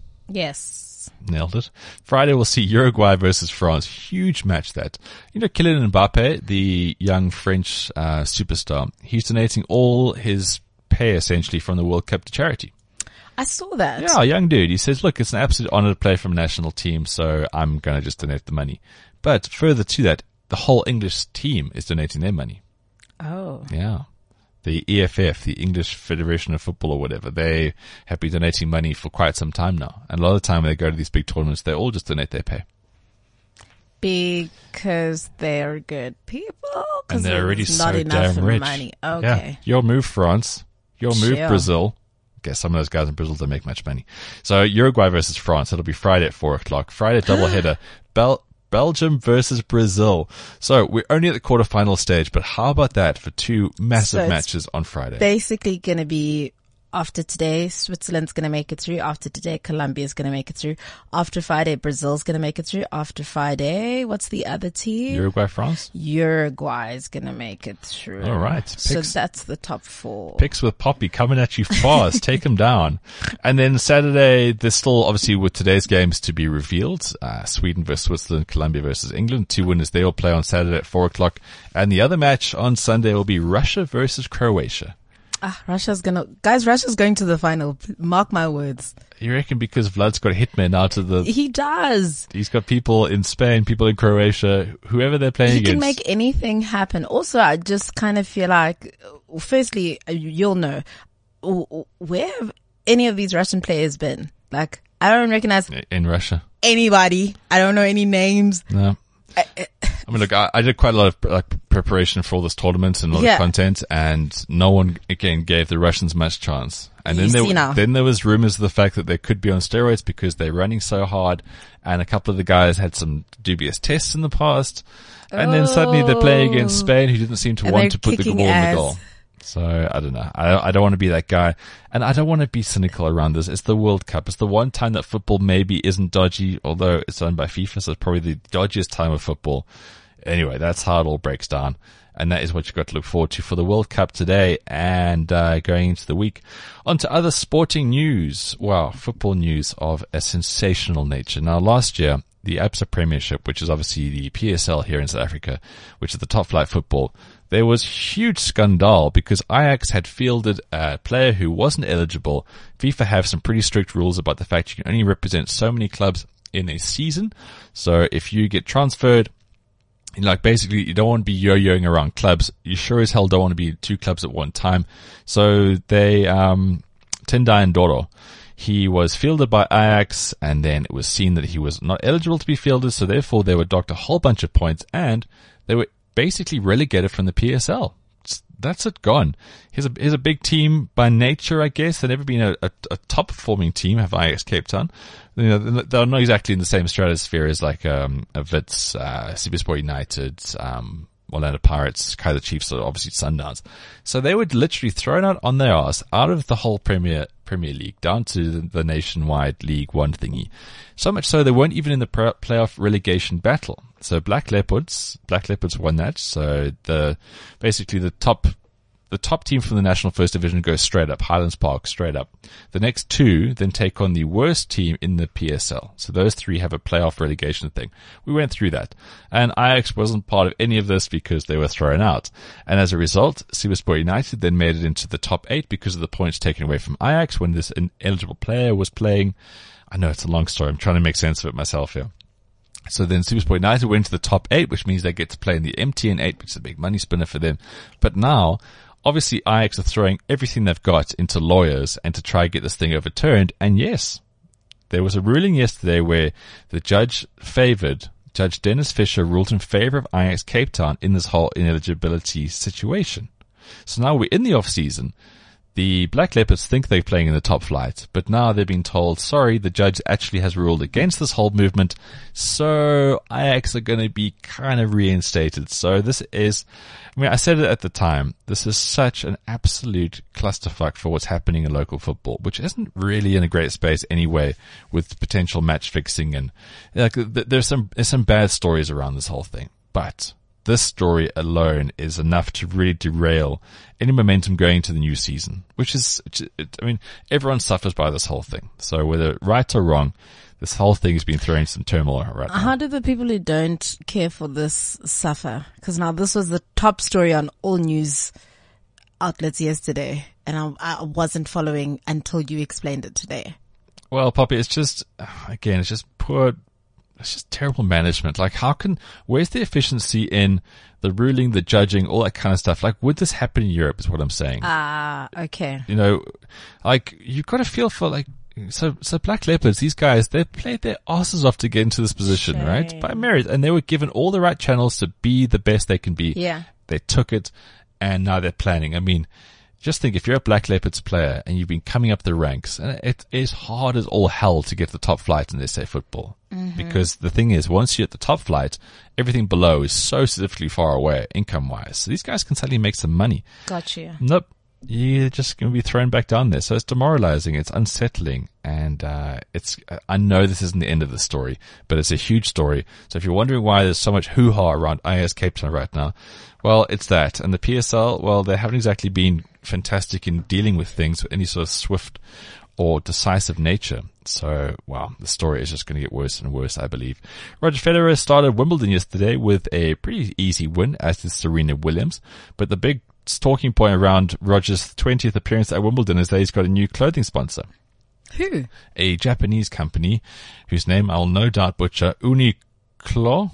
Speaker 3: Yes.
Speaker 2: Nailed it. Friday we'll see Uruguay versus France. Huge match that. You know, Kylian Mbappe, the young French superstar, he's donating all his pay essentially from the World Cup to charity.
Speaker 3: I saw that.
Speaker 2: Yeah, young dude. He says, look, it's an absolute honor to play for a national team, so I'm going to just donate the money. But further to that, the whole English team is donating their money.
Speaker 3: Oh.
Speaker 2: Yeah. The EFF, the English Federation of Football or whatever, they have been donating money for quite some time now. And a lot of the time when they go to these big tournaments, they all just donate their pay.
Speaker 3: Because they're good people?
Speaker 2: And they're already
Speaker 3: not
Speaker 2: so
Speaker 3: enough
Speaker 2: damn rich.
Speaker 3: Money.
Speaker 2: Yeah.
Speaker 3: Okay.
Speaker 2: Your move, France. Your move,
Speaker 3: Sure.
Speaker 2: Brazil. Guess some of those guys in Brazil don't make much money. So Uruguay versus France. It'll be Friday at 4 o'clock. Friday doubleheader. Belgium versus Brazil. So we're only at the quarterfinal stage, but how about that for 2 massive matches on Friday?
Speaker 3: Basically going to be after today, Switzerland's going to make it through. After today, Colombia's going to make it through. After Friday, Brazil's going to make it through. After Friday, what's the other team?
Speaker 2: Uruguay, France?
Speaker 3: Uruguay's going to make it through.
Speaker 2: All right.
Speaker 3: So that's the top 4.
Speaker 2: Picks with Poppy coming at you fast. Take them down. And then Saturday, there's still obviously with today's games to be revealed. Sweden versus Switzerland, Colombia versus England. 2 winners. They all play on Saturday at 4 o'clock. And the other match on Sunday will be Russia versus Croatia.
Speaker 3: Russia's going to the final. Mark my words.
Speaker 2: You reckon because Vlad's got hitmen out of the...
Speaker 3: He does.
Speaker 2: He's got people in Spain, people in Croatia, whoever they're playing against.
Speaker 3: He can make anything happen. Also, I just kind of feel like, firstly, you'll know, where have any of these Russian players been? Like, I don't recognize...
Speaker 2: In Russia.
Speaker 3: Anybody. I don't know any names.
Speaker 2: No. I mean, look, I did quite a lot of preparation for all this tournament and a lot of content, and no one again gave the Russians much chance. And then there was rumors of the fact that they could be on steroids because they're running so hard, and a couple of the guys had some dubious tests in the past, and then suddenly they're playing against Spain, who didn't seem to want to put the ball in the goal. So I don't know. I don't want to be that guy, and I don't want to be cynical around this. It's the World Cup. It's the one time that football maybe isn't dodgy, although it's owned by FIFA, so it's probably the dodgiest time of football. Anyway, that's how it all breaks down, and that is what you've got to look forward to for the World Cup today and going into the week. On to other sporting news. Wow, football news of a sensational nature. Now, last year, the Absa Premiership, which is obviously the PSL here in South Africa, which is the top flight football, there was huge scandal because Ajax had fielded a player who wasn't eligible. FIFA have some pretty strict rules about the fact you can only represent so many clubs in a season. So if you get transferred, like basically you don't want to be yo-yoing around clubs. You sure as hell don't want to be 2 clubs at one time. So they Tendai Ndoro. He was fielded by Ajax, and then it was seen that he was not eligible to be fielded, so therefore they were docked a whole bunch of points, and they were basically relegated from the PSL. That's it, gone. Here's a big team by nature, I guess. They've never been a top performing team, have Ajax Cape Town. You know, they're not exactly in the same stratosphere as like a Wits, Sibespor United, Orlando Pirates, Kaizer Chiefs, or obviously Sundowns. So they were literally thrown out on their ass out of the whole Premier League down to the nationwide League One thingy. So much so they weren't even in the playoff relegation battle. So Black Leopards won that. So basically the top team from the National First Division goes straight up, Highlands Park straight up. The next two then take on the worst team in the PSL. So those three have a playoff relegation thing. We went through that. And Ajax wasn't part of any of this because they were thrown out. And as a result, Sibespor United then made it into the top 8 because of the points taken away from Ajax when this ineligible player was playing. I know it's a long story. I'm trying to make sense of it myself here. So then Sibespor United went to the top 8, which means they get to play in the MTN 8, which is a big money spinner for them. But now, obviously, Ajax are throwing everything they've got into lawyers and to try and get this thing overturned. And yes, there was a ruling yesterday where the Judge Dennis Fisher ruled in favor of Ajax Cape Town in this whole ineligibility situation. So now we're in the off season. The Black Leopards think they're playing in the top flight, but now they're being told, sorry, the judge actually has ruled against this whole movement, so Ajax are going to be kind of reinstated. So this is, I said it at the time, this is such an absolute clusterfuck for what's happening in local football, which isn't really in a great space anyway, with potential match fixing and there's some bad stories around this whole thing, but this story alone is enough to really derail any momentum going to the new season, which is, everyone suffers by this whole thing. So whether right or wrong, this whole thing has been throwing some turmoil right now.
Speaker 3: How do the people who don't care for this suffer? Because now this was the top story on all news outlets yesterday, and I wasn't following until you explained it today.
Speaker 2: Well, Poppy, it's just terrible management. Like, where's the efficiency in the ruling, the judging, all that kind of stuff? Like, would this happen in Europe is what I'm saying.
Speaker 3: Okay.
Speaker 2: You know, like, you've got to feel for, like, so Black Leopards, these guys, they played their asses off to get into this position, right? By merit. And they were given all the right channels to be the best they can be.
Speaker 3: Yeah.
Speaker 2: They took it, and now they're planning. Just think, if you're a Black Leopards player and you've been coming up the ranks, and it is hard as all hell to get to the top flight in SA football. Mm-hmm. Because the thing is, once you're at the top flight, everything below is so significantly far away income-wise. So these guys can suddenly make some money.
Speaker 3: Gotcha.
Speaker 2: Nope. You're just going to be thrown back down there. So it's demoralizing. It's unsettling. And I know this isn't the end of the story, but it's a huge story. So if you're wondering why there's so much hoo-ha around Ajax Cape Town right now, well, it's that. And the PSL, well, they haven't exactly been fantastic in dealing with things with any sort of swift or decisive nature. So, wow, the story is just going to get worse and worse, I believe. Roger Federer started Wimbledon yesterday with a pretty easy win, as did Serena Williams. But the big talking point around Roger's 20th appearance at Wimbledon is that he's got a new clothing sponsor.
Speaker 3: Who?
Speaker 2: A Japanese company whose name I'll no doubt butcher, Uniqlo.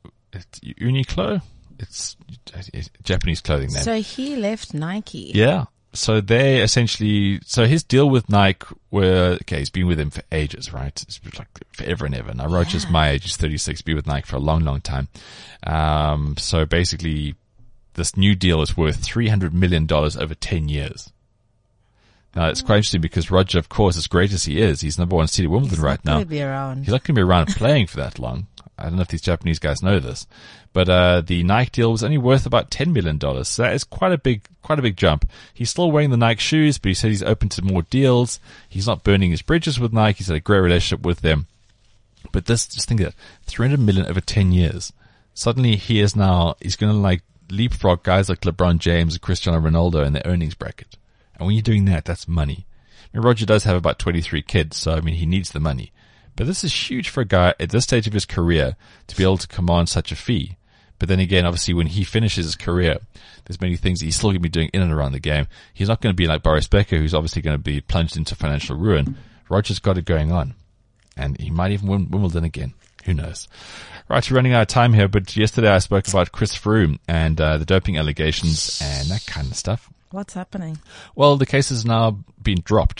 Speaker 2: It's Japanese clothing name.
Speaker 3: So he left Nike.
Speaker 2: Yeah. So they essentially, his deal with Nike he's been with them for ages, right? It's like forever and ever. Now Roger's my age, he's 36, been with Nike for a long, long time. So basically this new deal is worth $300 million over 10 years. Now it's quite interesting because Roger, of course, as great as he is, he's number one seed at Wimbledon right now.
Speaker 3: He's not going to be around.
Speaker 2: He's not going to be around playing for that long. I don't know if these Japanese guys know this, but the Nike deal was only worth about $10 million. So that is quite a big jump. He's still wearing the Nike shoes, but he said he's open to more deals. He's not burning his bridges with Nike. He's had a great relationship with them. But just think of that, $300 million over 10 years. Suddenly he's going to leapfrog guys like LeBron James and Cristiano Ronaldo in their earnings bracket. And when you're doing that, that's money. Roger does have about 23 kids, so he needs the money. But this is huge for a guy at this stage of his career to be able to command such a fee. But then again, obviously, when he finishes his career, there's many things that he's still going to be doing in and around the game. He's not going to be like Boris Becker, who's obviously going to be plunged into financial ruin. Roger's got it going on. And he might even win Wimbledon again. Who knows? Right, we're running out of time here, but yesterday I spoke about Chris Froome and the doping allegations and that kind of stuff.
Speaker 3: What's happening?
Speaker 2: Well, the case has now been dropped.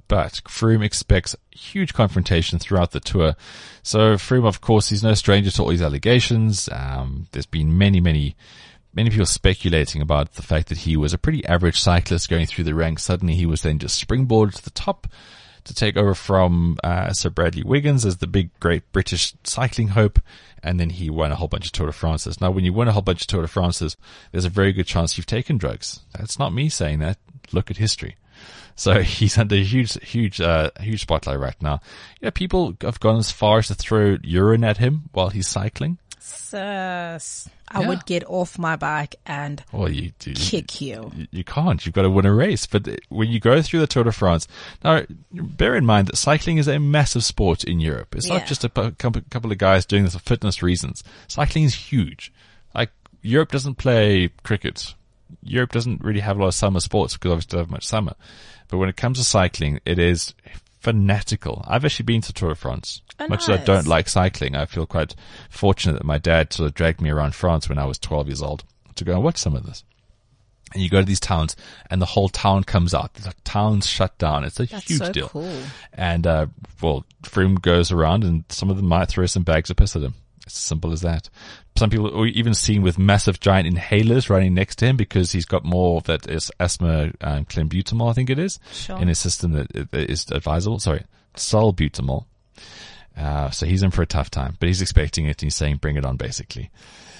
Speaker 2: but Froome expects huge confrontation throughout the tour. So Froome, of course, he's no stranger to all these allegations. There's been many people speculating about the fact that he was a pretty average cyclist going through the ranks. Suddenly he was then just springboarded to the top to take over from Sir Bradley Wiggins as the big, great British cycling hope. And then he won a whole bunch of Tour de France's. Now, when you win a whole bunch of Tour de France's, there's a very good chance you've taken drugs. That's not me saying that. Look at history. So he's under a huge spotlight right now. Yeah, people have gone as far as to throw urine at him while he's cycling.
Speaker 3: Sus. I would get off my bike and kick you.
Speaker 2: You can't. You've got to win a race. But when you go through the Tour de France, now bear in mind that cycling is a massive sport in Europe. It's not just a couple of guys doing this for fitness reasons. Cycling is huge. Like, Europe doesn't play cricket. Europe doesn't really have a lot of summer sports because obviously they don't have much summer. But when it comes to cycling, it is fanatical. I've actually been to Tour de France. Much as I don't like cycling, I feel quite fortunate that my dad sort of dragged me around France when I was 12 years old to go and watch some of this. And you go to these towns and the whole town comes out. The town's shut down. It's a huge deal. Cool. And, Froome goes around and some of them might throw some bags of piss at him. It's as simple as that. Some people are even seen with massive giant inhalers running next to him because he's got more of that is asthma, clenbuterol, I think it is, in his system that is advisable. Sorry, salbutamol. So he's in for a tough time, but he's expecting it and he's saying bring it on basically.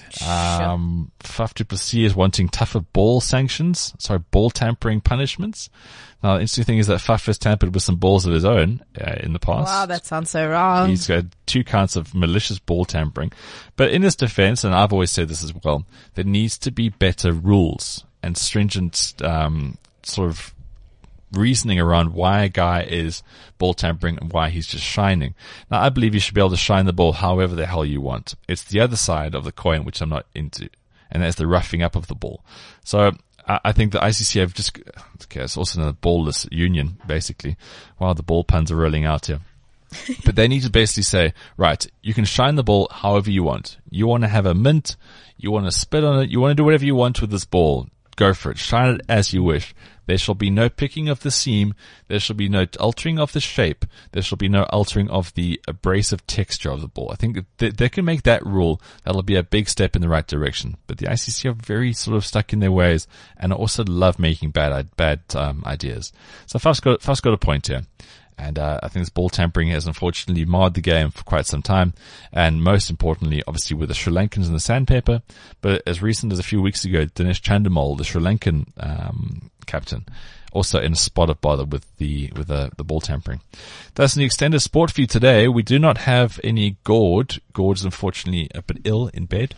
Speaker 2: Faf du Plessis is wanting tougher ball tampering punishments. Now, the interesting thing is that Faf has tampered with some balls of his own in the past.
Speaker 3: Wow, that sounds so wrong.
Speaker 2: He's got 2 counts of malicious ball tampering. But in his defense, and I've always said this as well, there needs to be better rules and stringent sort of reasoning around why a guy is ball tampering and why he's just shining. Now, I believe you should be able to shine the ball however the hell you want. It's the other side of the coin which I'm not into, and that's the roughing up of the ball. So I think the ICC have just, okay, it's also another ballless union, basically. Wow, the ball puns are rolling out here. But they need to basically say, right, you can shine the ball however you want. You want to have a mint, you want to spit on it, you want to do whatever you want with this ball. Go for it. Shine it as you wish. There shall be no picking of the seam. There shall be no altering of the shape. There shall be no altering of the abrasive texture of the ball. I think they can make that rule. That'll be a big step in the right direction. But the ICC are very sort of stuck in their ways and also love making bad ideas. So Faf's got a point here. And I think this ball tampering has unfortunately marred the game for quite some time. And most importantly, obviously with the Sri Lankans and the sandpaper. But as recent as a few weeks ago, Dinesh Chandimal, the Sri Lankan captain, also in a spot of bother with the ball tampering. That's the extended sport for you today. We do not have any Gord. Gord is unfortunately a bit ill in bed.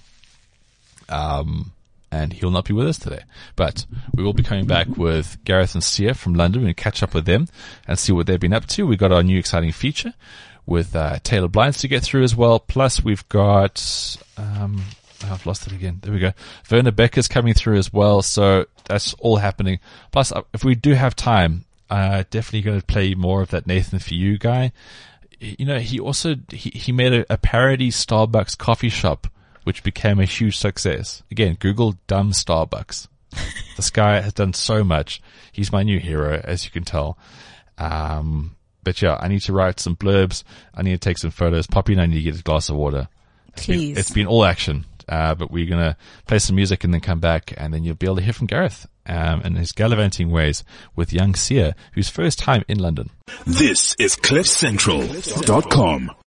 Speaker 2: And he'll not be with us today. But we will be coming back with Gareth and Sia from London. We'll catch up with them and see what they've been up to. We've got our new exciting feature with Taylor Blinds to get through as well. Plus we've got I've lost it again. There we go. Werner Becker's coming through as well. So that's all happening. Plus, if we do have time, definitely going to play more of that Nathan For You guy. You know, he also he made a parody Starbucks coffee shop, which became a huge success. Again, Google dumb Starbucks. This guy has done so much. He's my new hero, as you can tell. But yeah, I need to write some blurbs. I need to take some photos. Poppy and I need to get a glass of water.
Speaker 3: Please.
Speaker 2: It's been all action. But we're going to play some music and then come back, and then you'll be able to hear from Gareth and his gallivanting ways with young Sia, whose first time in London.
Speaker 1: This is CliffCentral.com.